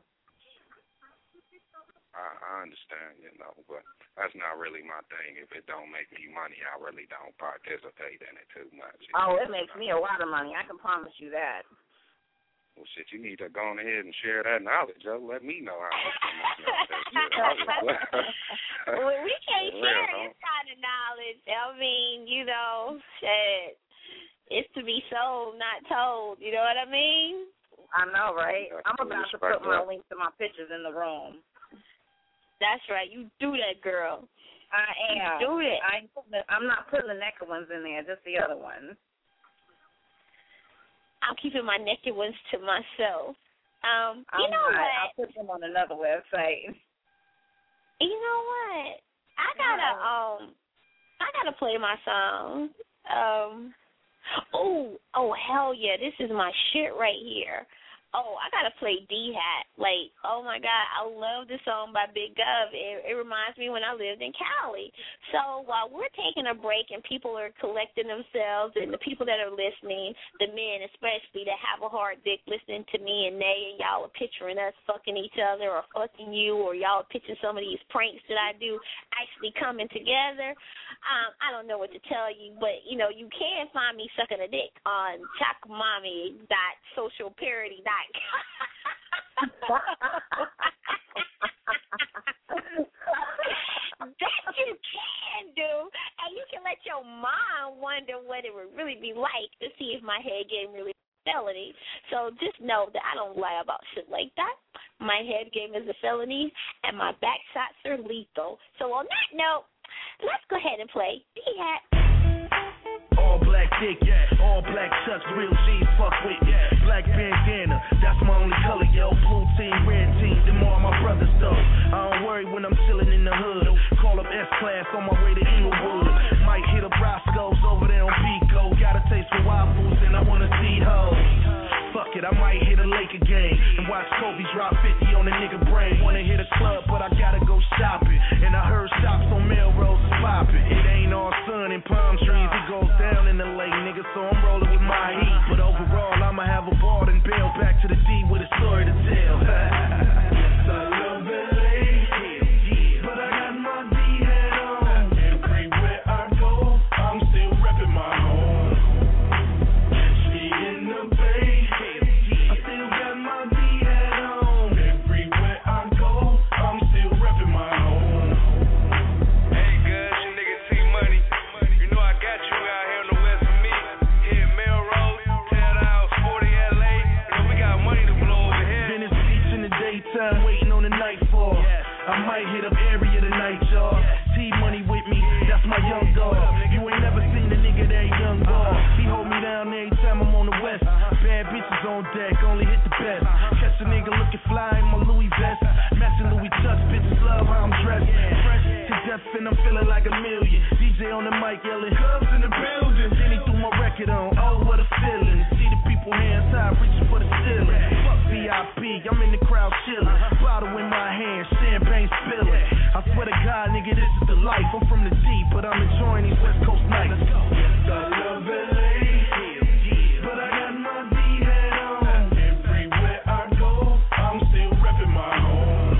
I, I understand, you know, but that's not really my thing. If it don't make me money, I really don't participate in it too much. Oh, it makes me a lot of money. I can promise you that. Well, shit, you need to go on ahead and share that knowledge, Joe. Let me know how much you make off that shit. Well, we can't For share real, this kind of knowledge. I mean, you know, shit. It's to be sold, not told. You know what I mean? I know, right? I'm about to put my that. link to my pictures in the room. That's right. You do that, girl. I am. You do it. I ain't putting the, I'm not putting the naked ones in there, just the other ones. I'm keeping my naked ones to myself. Um, you I'm know not. what? I'll put them on another website. You know what? I gotta um, I gotta play my song. Um, oh, oh hell yeah! This is my shit right here. Oh, I gotta play D-Hat. Like, oh my God, I love this song by Big Gov. It, it reminds me when I lived in Cali. So while we're taking a break and people are collecting themselves, and the people that are listening, the men especially that have a hard dick listening to me and Nay, and y'all are picturing us fucking each other or fucking you, or y'all are picturing some of these pranks that I do actually coming together. Um, I don't know what to tell you, but you know, you can find me sucking a dick on chocolmommy dot social parody dot that you can do, and you can let your mom wonder what it would really be like to see if my head game really is a felony. So just know that I don't lie about shit like that. My head game is a felony, and my back shots are lethal. So on that note, let's go ahead and play D-Hat. All black dick, yeah. All black chucks, real G's, fuck with, yeah. Black bandana, that's my only color, yo. Blue team, red team, them all my brothers, though. I don't worry when I'm chillin' in the hood. Call up S-Class on my way to Inglewood. Might hit up Roscoe's over there on Pico. Got a taste for waffles and I wanna see hoes. Fuck it, I might hit a Laker game and watch Kobe drop fifty on a nigga brain. Wanna hit a club, but I gotta go shopping. And I heard shops on Melrose is poppin'. It ain't all sun and palm trees, it goes down in the lake, nigga, so I'm rolling with my heat. But overall, I'ma have a ball and bail back to the D with a story to tell. Yes, I love L A, but I got my D-Hat on. Everywhere I go, I'm still reppin' my home. She in the Bay, I still got my D-Hat on. Everywhere I go, I'm still reppin' my home. Hey, guys, your nigga T-Money. You know I got you out here on the west of me. Here in Melrose, Tailhouse, forty L A. You know we got money to blow over here. Venice Beach in the daytime, waiting on the nightfall. I might hit up area tonight, y'all. T-Money with me, that's my young dog. You ain't never seen a nigga that young dog. He hold me down every time I'm on the west. Bad bitches on deck, only hit the best. Catch a nigga looking fly in my Louis vest. Matching Louis Chucks, bitches love how I'm dressed. Fresh to death and I'm feeling like a million. D J on the mic yelling, Cubs in the building. Then he threw my record on, oh what a feeling. See the people hands high, reaching for the ceiling. Fuck V I P, I'm in the crowd chilling. Bottle in my hand, champagne spilling. I swear to God, nigga, this is the life. I'm from the D, but I'm enjoying these West Coast nights. Yes, I love L A, but I got my D-Hat on. Everywhere I go, I'm still reppin' my home.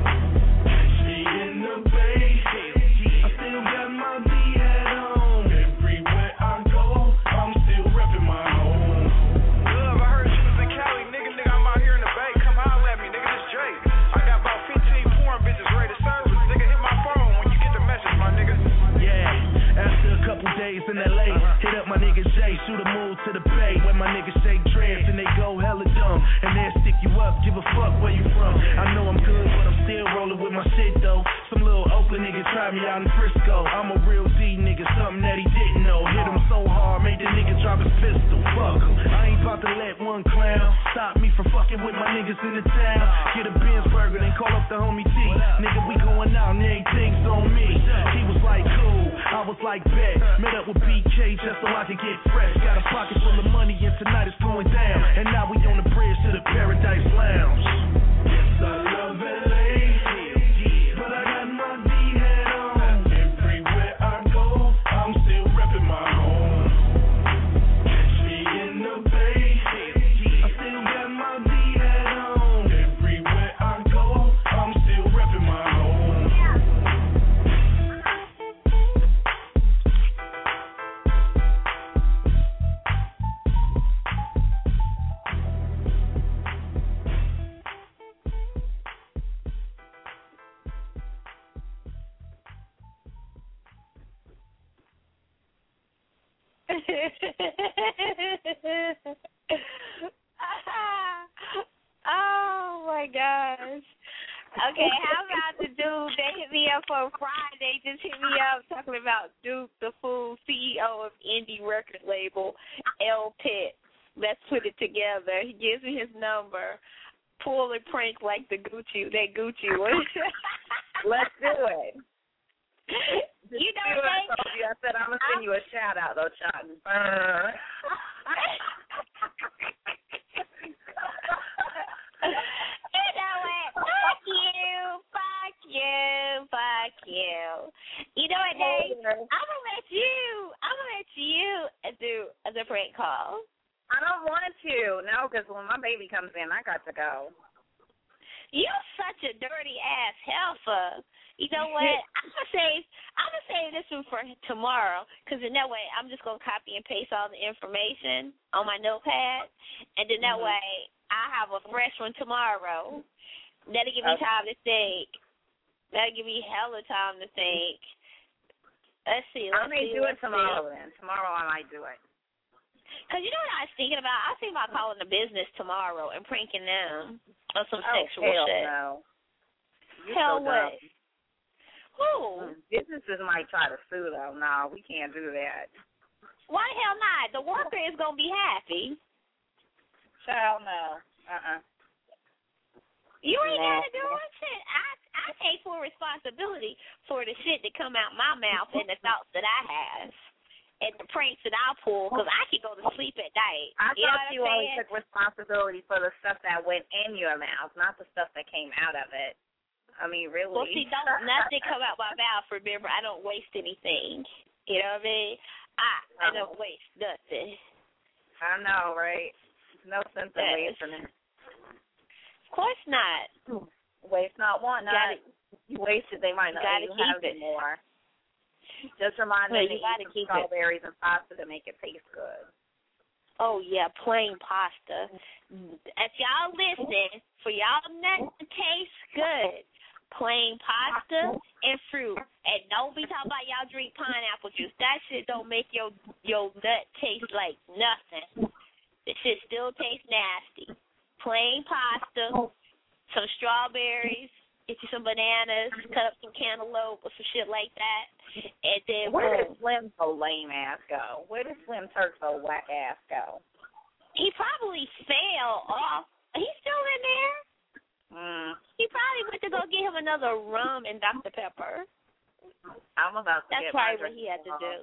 She in the Bay, I still got my D-Hat on. Everywhere I go, I'm still reppin' my home. Love, I heard you was in Cali, nigga, nigga, I'm out here in the Bay. Come holler at me, nigga, this Drake. I got about fifteen foreign bitches ready to service. Nigga, hit my phone when you get the message, my nigga. Yeah, after a couple days in L A, hit up my nigga Jay, shoot a move to the Bay, where my niggas shake dreads and they go hella dumb, and they'll stick you up, give a fuck where you from. I know I'm good, but I'm still rolling with my shit though. Some little Oakland nigga tried me out in Frisco. I'm a real D nigga, something that he didn't know. Hit him so hard, made the nigga drop his pistol. Fuck him, I ain't about to let one clown stop me from fucking with my niggas in the town. Get a Benz burger, then call up the homie T. Nigga, we going out and everything's on me. He was like, cool, I was like, bet. Met up with B K just so I could get fresh. Got a pocket full of money and tonight it's going down. And now we on the bridge to the Paradise Lounge. Yes, I love L A, but I got my D-Hat on. Everywhere I go, I'm still reppin' my home. She in the Bay, I still got my D-Hat on. Everywhere I go, I'm still reppin' my home. Oh my gosh. Okay, how about the dude that hit me up for Friday? Just hit me up talking about Duke the Fool, C E O of indie record label L Pit. Let's put it together. He gives me his number. Pull a prank like the Gucci, that Gucci one. Let's do it. You know what I what? told you. I said I'm gonna send you a shout out though, Chuck. You know what? Fuck you, fuck you, fuck you. You know what, Dave? I'm gonna let you. I'm gonna let you do the prank call. I don't want to. No, because when my baby comes in, I got to go. You're such a dirty ass heifer. You know what? I'm gonna save. I'm gonna save this one for tomorrow, because in that way, I'm just gonna copy and paste all the information on my notepad, and then that mm-hmm. way, I have a fresh one tomorrow. That'll give me okay. time to think. That'll give me hella time to think. Let's see. Let's I may see, do it tomorrow see. then. Tomorrow I might do it. Because you know what I was thinking about? I was thinking about calling the business tomorrow and pranking them on some oh, sexual hell shit. No. You're hell so what? dumb. Who? Businesses might try to sue though. No, we can't do that. Why the hell not? The worker is going to be happy. Child, no. Uh-uh. You ain't got to do it. Shit. I, I take full responsibility for the shit that come out my mouth and the thoughts that I have. And the pranks that I pull, because I can go to sleep at night. I you thought know you what only saying? took responsibility for the stuff that went in your mouth, not the stuff that came out of it. I mean, really. Well, see, don't nothing come out my mouth. Remember, I don't waste anything. You know what I mean? I I don't waste nothing. I know, right? No sense in yes. wasting it. Of course not. Waste not, want not. Gotta, you wasted, they might not gotta you keep have it more. Just remind well, them you to gotta eat keep some strawberries it. and pasta to make it taste good. Oh, yeah, plain pasta. If y'all listen, for y'all nuts to taste good, plain pasta and fruit. And don't be talking about y'all drink pineapple juice. That shit don't make your your nut taste like nothing. The shit still tastes nasty. Plain pasta, some strawberries, get you some bananas, cut up some cantaloupe or some shit like that. And then where boom. did Slim so lame ass go? Where did Slim Turk so whack ass go? He probably fell off. He's still in there. Mm. He probably went to go get him another rum and Doctor Pepper. I'm about to That's get probably my what he had to wrong. do.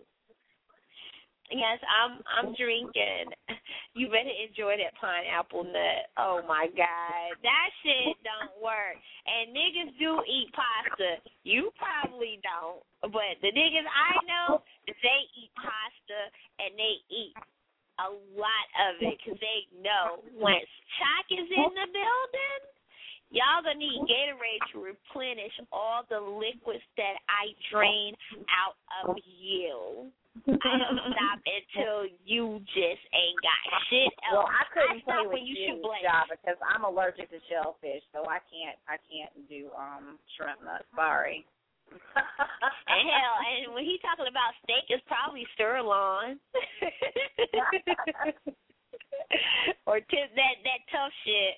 Yes, I'm I'm drinking. You better enjoy that pineapple nut. Oh my God. That shit don't work. And niggas do eat pasta. You probably don't. But the niggas I know, they eat pasta and they eat a lot of it because they know once Chalk is in the building, y'all gonna need Gatorade to replenish all the liquids that I drain out of you. I don't stop until you just ain't got shit else. Well, I couldn't I stop play when with you you, shoot blank. Ja, because I'm allergic to shellfish, so I can't I can't do um shrimp nuts. Sorry. And hell, and when he talking about steak, it's probably sirloin or tip that that tough shit.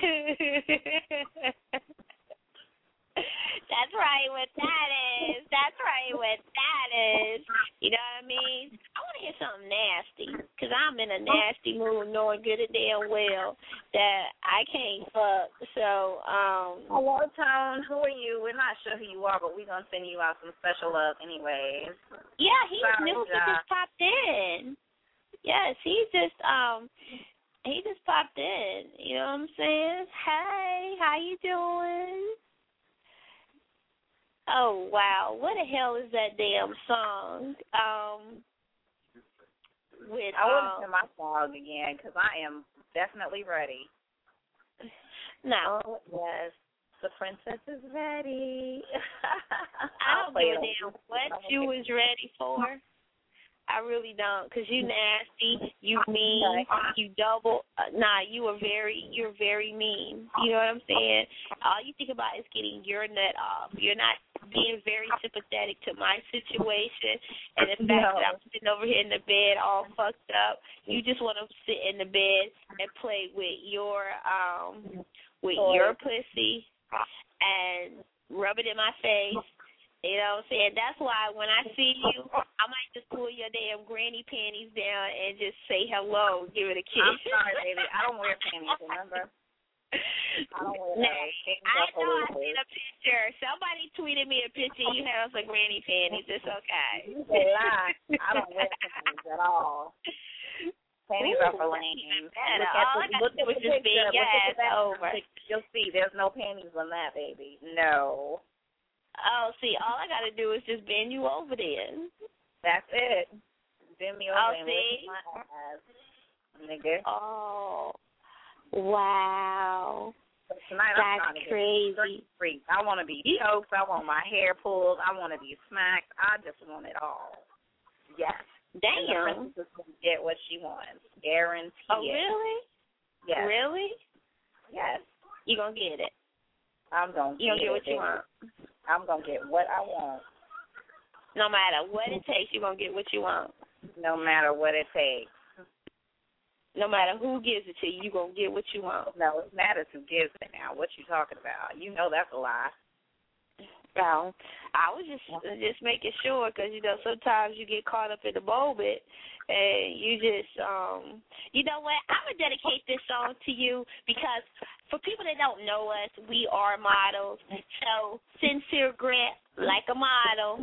That's right, what that is. That's right, what that is. You know what I mean? I want to hear something nasty, because I'm in a nasty mood knowing good and damn well that I can't fuck. So, um... Hello, Tone. Who are you? We're not sure who you are, but we're going to send you out some special love anyways. Yeah, he's Sorry, new. He Ja. just popped in. Yes, he just, um... he just popped in. You know what I'm saying? Hey, how you doing? Oh, wow. What the hell is that damn song? Um, with, I wouldn't um, sing my song again because I am definitely ready. No. Oh, yes. The princess is ready. I don't give a damn what you was ready for. I really don't, because you nasty, you mean, you double. Uh, nah, you are very, you're very mean. You know what I'm saying? All you think about is getting your nut off. You're not being very sympathetic to my situation and the fact No. that I'm sitting over here in the bed all fucked up. You just want to sit in the bed and play with your, um, with Toy. your pussy and rub it in my face You know what I'm saying? That's why when I see you, I might just pull your damn granny panties down and just say hello, give it a kiss. I'm sorry, baby. I don't wear panties, remember? I don't wear no, panties. I know I seen a picture. Somebody tweeted me a picture. You have some granny panties. It's okay. You say lie. I don't wear panties at all. Panties Ooh, are for lame. Look at the, look at the picture. Big ass over. You'll see. There's no panties on that, baby. No. Oh, see, all I got to do is just bend you over there. That's it. Bend me over oh, and see? lift my ass, nigga. Oh, wow. But tonight That's I'm crazy. Freak. I want to be choked. I want my hair pulled. I want to be smacked. I just want it all. Yes. Damn. And the princess is going to get what she wants. Guarantee oh, it. really? Yes. Really? Yes. You going to get it? I'm going to get it. You going to get what you want? I'm going to get what I want. No matter what it takes, you're going to get what you want. No matter what it takes. No matter who gives it to you, you're going to get what you want. No, it matters who gives it now. What you talking about? You know that's a lie. Well, I was just just making sure because, you know, sometimes you get caught up in the moment and you just, um, you know what, I'm going to dedicate this song to you because for people that don't know us, we are models. So, Sincere Grant, like a model.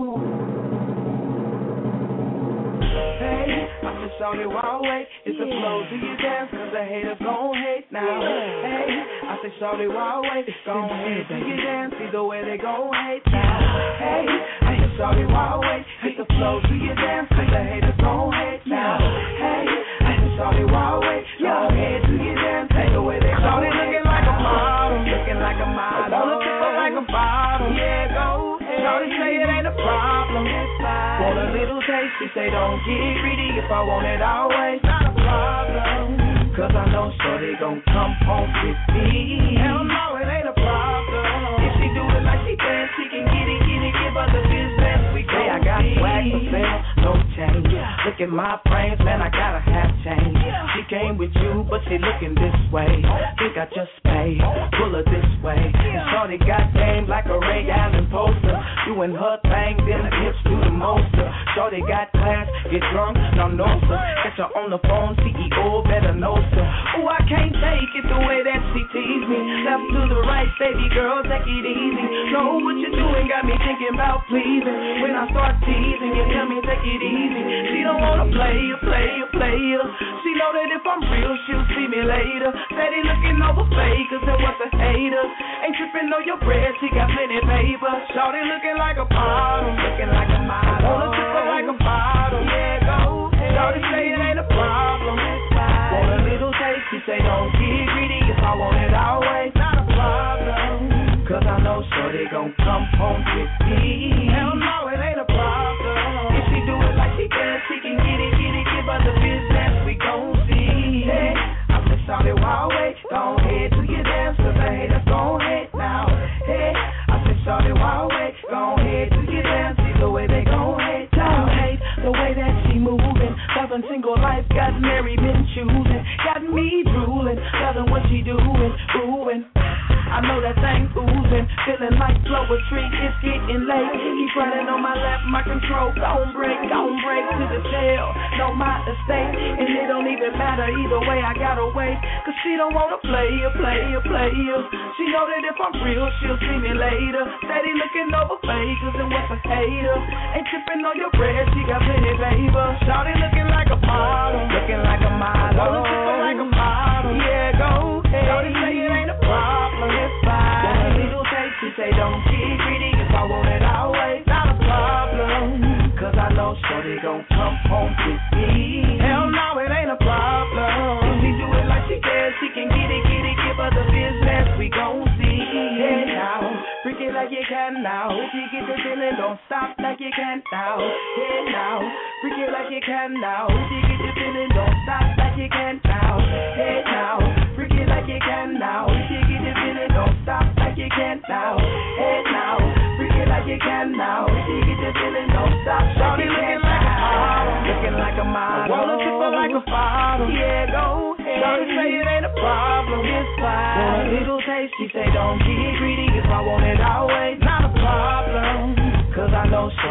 Hey, I'm just on it while wait. It's the flow to your dance, cause the haters gon' hate now. Hey, I say shorty while wait. Gon' hate to your dance, either way they gon' hate now. Hey, I say shorty while wait. It's the flow to your dance, cause the haters gon' hate now. Hey, I say shorty while wait. Gon' hate to your dance, either way they gon' hate. Looking like a model, looking like a model. Wanna tip her like a bottle, yeah, go ahead. Shorty say it ain't a problem, it's fine. Want a little taste, she say don't get greedy. If I want it always, not a problem. Cause I know shorty gon' come home with me. Hell no, it ain't a problem. If she do it like she can, she can get it, get it, give her the business. We gon' I got swag for sale, no change. Look at my frames, man, I gotta have change. She came with you, but she looking this way. Think I just paid, pull her this way. And shorty got game like a Ray Allen poster. Doing her thing, then the hips do the most. Shorty got class, get drunk, no no sir. Catch her on the phone, C E O better know sir. Ooh, I can't take it the way that she tease me. Left to the right, baby girl, take it easy. Know what you're doing, got me thinking about pleasing. When I start teasing, you tell me take it easy. She don't wanna play you, play you, play you. She know that if I'm real, she'll see me later. Steady looking over fakers and what's a hater. Ain't tripping on your bread, she got plenty paper. Shorty looking like a bottle, looking like a model. Wanna tip her like a bottle, yeah, go ahead. Shorty say it ain't a problem, it's fine. Want a little taste, she say don't get greedy. If I want it always, not a problem. Cause I know shorty gon' come home with me. Hell no, it ain't a problem. If she do it like she can, she can get it, get it, give her the business, we gon' see. Hey, I'm just shorty wild way. Gon' head to your dance, cause the haters gon' hate now. Hey, I'm just shorty wild way. Gon' head to your dance, either way they gon' hate now. Hate the way that she moving. Loving single life, got Mary been choosing. Got me drooling, loving what she doing, oohing. I know that thing oozing, feeling like flower tree, it's getting late. He's running on my lap, my control gon' break, gon' break to the tail. Know my estate, and it don't even matter either way. I gotta wait, cause she don't wanna play you, play you, play you. She know that if I'm real, she'll see me later. Steady looking over fakers and what's a hater. Ain't tripping on your bread, she got plenty paper. Shawty looking like a model, looking like a model. Wanna tip her like a model, yeah, go ahead. Shawty say it ain't a problem. Want a little taste, she say don't get greedy. If I want it always, not a problem. Cause I know shorty gon' come home with me. Hell no, it ain't a problem. If she do it like she can, she can get it, get it, give her the business, we gon' see. Hey now, freak it like you can now. If you get the feeling, don't stop like you can now. Hey now, freak it like you can now. If you get the feeling, don't stop like you can now. Hey now, freak it like you can now. If you get the feeling, don't stop like you can now. Hey now, freak it like you can now. If you get the feeling, don't stop like you can now. Looking like a model, wanna tip her like a bottle. Yeah, go ahead. Shorty say it ain't a problem, it's fine. Want a little taste, she say don't get greedy. If I want it always, not a problem. Cause I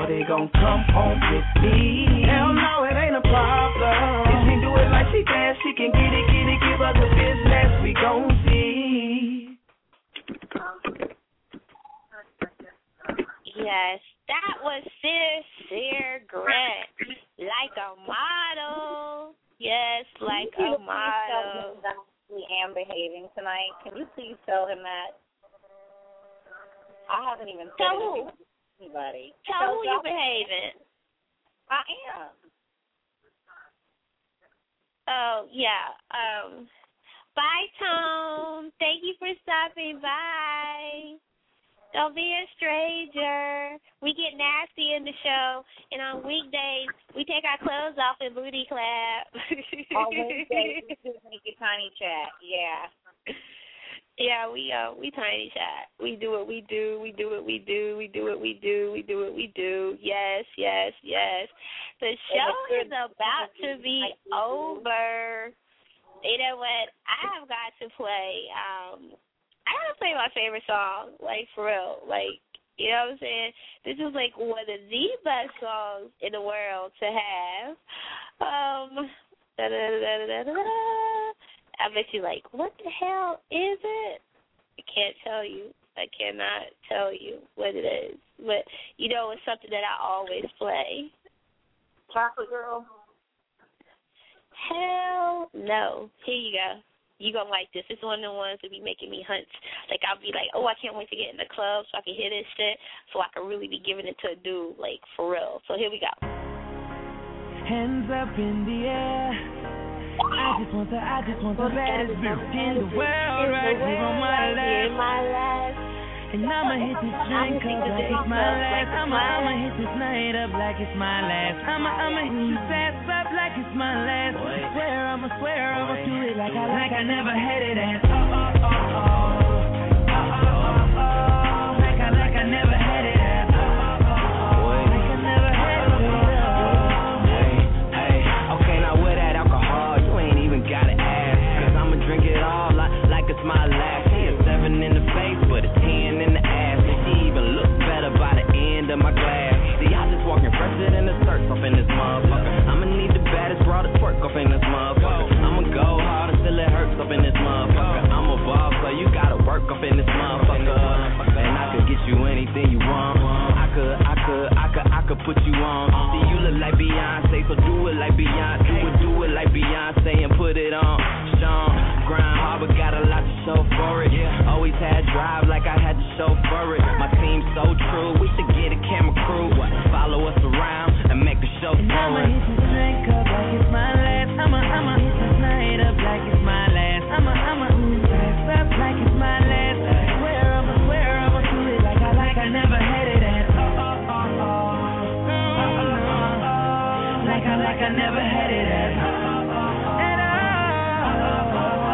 they gon' come home with me. Hell no, it ain't a problem. If she do it like she can, she can get it, get it, give her the business. We gon' see. Yes, that was Sincere Grant. Like a model. Yes, like a model. I am behaving tonight. Can you please tell him that? I haven't even said anything to anybody. Tell who you behaving. I am. Oh, yeah. Um, bye, Tone. Thank you for stopping by. Don't be a stranger. We get nasty in the show, and on weekdays, we take our clothes off and booty clap. On Wednesdays, we do make a tiny chat. Yeah. Yeah, we uh we tiny chat. We do what we do. We do what we do. We do what we do. We do what we do. Yes, yes, yes. The show is about to be over. You know what? I have got to play. Um, I gotta play my favorite song, like for real. Like, you know what I'm saying? This is like one of the best songs in the world to have. Um, da da da da da da. I bet you like, what the hell is it? I can't tell you. I cannot tell you what it is. But, you know, it's something that I always play. Chocolate Girl? Hell no. Here you go. You gonna like this. It's one of the ones that be making me hunch. Like, I'll be like, oh, I can't wait to get in the club so I can hear this shit so I can really be giving it to a dude, like, for real. So here we go. Hands up in the air. I just want the, I just want the baddest bitch in the world right here on my lap. And I'ma hit this drink up like it's my last. I'ma, I'ma hit this night up like it's my last. I'ma, I'ma hit this ass up like it's my last. I swear, I'ma swear, I'ma do it like I, like I never had it at. Oh, oh, oh, oh. Oh, oh, oh, oh. Like I, like I never had it at. Oh, oh, oh, oh. Like I never had it at. Hey, hey, okay, now with that alcohol, you ain't even gotta ask. Cause I'ma drink it all like, like it's my last. She a seven in the face, but a ten in the ass. And she even look better by the end of my glass. See, I just walking fresher than the skirts off in this motherfucker. I'ma need the baddest broad to twerk off in this motherfucker. I'ma go hard until it hurts up in this motherfucker. I'm a boss, so you gotta work up in this motherfucker. And I could get you anything you want. I could, I could, I could, I could put you on. See, you look like Beyonce, so do it like Beyonce. Do it, do it like Beyonce and put it on. Sean, grind hard, but got a lot to show for it. Always had drive like I had to show for it. My team's so true, we should get a camera crew. Follow us around and make the show and I'ma hit this drink up like it's my last. I'ma, I'ma hit this night up like it's my last. I'ma, I'ma hit this ass up like it's my last. I swear, I'ma swear, I'ma do it like I, like I never had it at. Oh, oh, oh, oh. Oh, oh, oh. Like I, like I never had it at. Oh, oh, oh, oh. And oh, oh, oh, oh.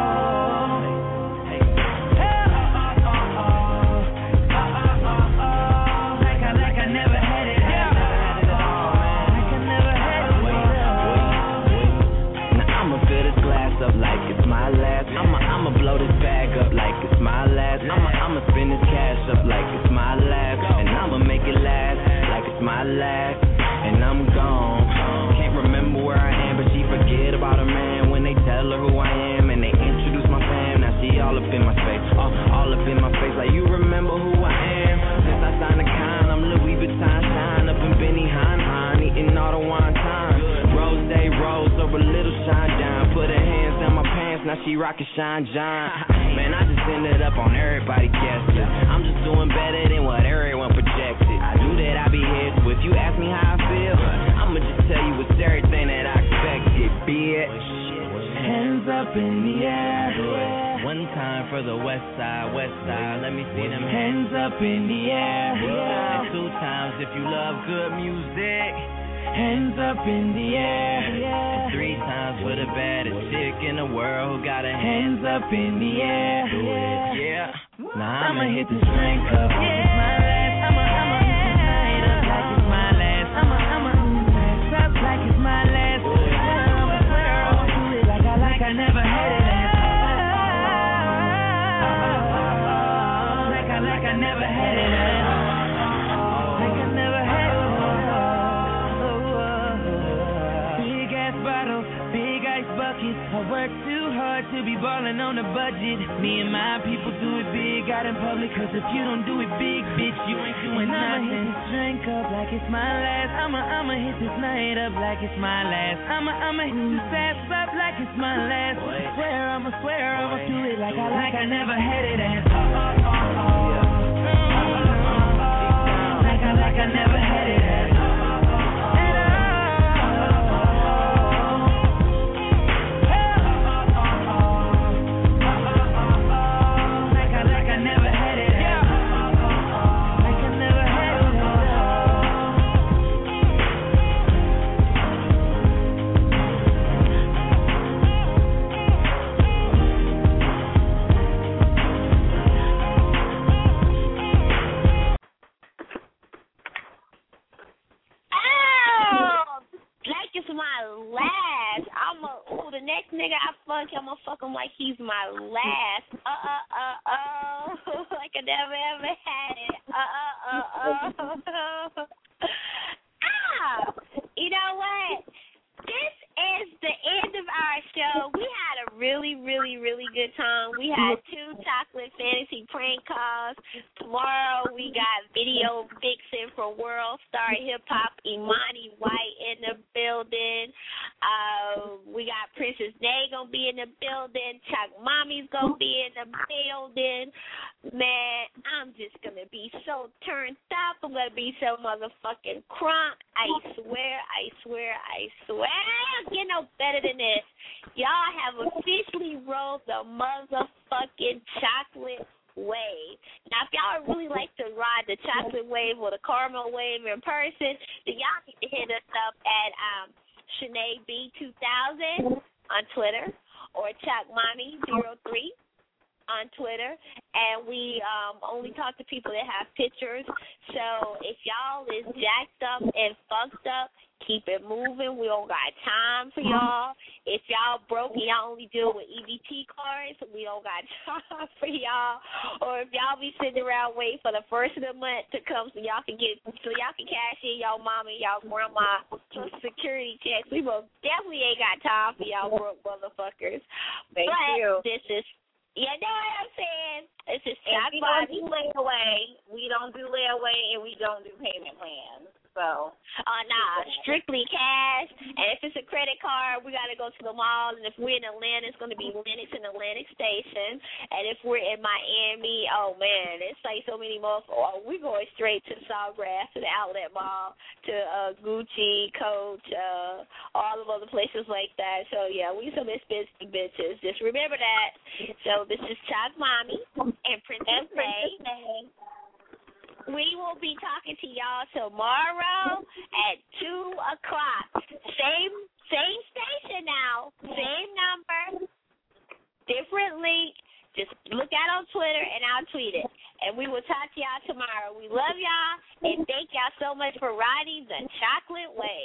Up like it's my last. I'ma, I'ma blow this bag up like it's my last. I'ma, I'ma spend this cash up like it's my last. And I'ma make it last like it's my last. And I'm gone. Can't remember where I am, but she forget about her man when they tell her who I am and they introduce my fam. Now she all up in my face, all, all up in my face. Like you remember who I am? Since I signed the con, I'm Louis Vuitton shine up in Benny Hine Hine, eating all the wine time. Rose day rose over little shine down. Put her hands down my pants, now she rockin' Shine John. Man, I just ended up on everybody guessing. I'm just doing better than what everyone projected. I knew that I'd be here, so if you ask me how I feel, I'ma just tell you it's everything that I expected, bitch. Hands up in the air. One time for the west side, west side, let me see them hands up in the air. And two times if you love good music. Hands up in the air. And three times for the baddest chick in the world who got her hands up in the air. Yeah. Now I'ma hit this drink up like it's my last. I'ma, I'ma hit this night up like it's my last. I'ma, I'ma hit this ass up like it's my last. I'ma swear, I'ma do it like I, like I never had it at. Like I, like I never had it at. Like I never had it at. work too hard to be ballin' on a budget. Me and my people do it big out in public, cause if you don't do it big, bitch, you ain't doing and I'ma nothing. Hit this drink up like it's my last. I'ma, I'ma hit this night up like it's my last. I'ma, I'ma hit this ass up like it's my last. Boy. Swear, I'ma swear, I'ma do it like I like I never had it at. Oh, oh, oh, oh. Like I, like I never had it at. Next nigga I fuck, I'ma fuck him like he's my last. Uh uh uh uh. Like I never ever had it. Uh uh uh uh. Ah, you know what? This is the end of our show. We had a really, really, really good time. We had two chocolate fantasy prank calls. Tomorrow we got Video Vixen from World Star Hip Hop, Imani White in the building. Uh, we got Princess Day gonna be in the building. Chuck Mommy's gonna be in the building. Man, I'm just gonna be so turned up. I'm gonna be so motherfucking crunk. I swear, I swear, I swear. I don't get no better than this. Y'all have officially rolled the motherfucking chocolate wave. Now, if y'all really like to ride the chocolate wave or the caramel wave in person, then y'all need to hit us up at um, Shanae B two thousand on Twitter or Chuck Mommy zero three on Twitter, and we um, only talk to people that have pictures. So if y'all is jacked up and fucked up, keep it moving. We don't got time for y'all. If y'all broke and y'all only deal with E B T cards, we don't got time for y'all. Or if y'all be sitting around waiting for the first of the month to come so y'all can get so y'all can cash in y'all mama and y'all grandma security checks, we most definitely ain't got time for y'all broke motherfuckers. Thank but you. This is You know what I'm saying? It's just and we don't do layaway. We don't do layaway, and we don't do payment plans. So, uh, nah, strictly cash. And if it's a credit card, we got to go to the mall. And if we're in Atlanta, it's going to be Lennox and Atlantic Station. And if we're in Miami, oh, man, it's like so many more. Oh, we're going straight to Sawgrass, to the Outlet Mall, to uh, Gucci, Coach, uh, all of other places like that. So, yeah, we some expensive bitches. Just remember that. So, this is Chuck Mommy and Princess May. We will be talking to y'all tomorrow at two o'clock. Same same station now, same number, different link. Just look out on Twitter, and I'll tweet it. And we will talk to y'all tomorrow. We love y'all, and thank y'all so much for riding the chocolate wave.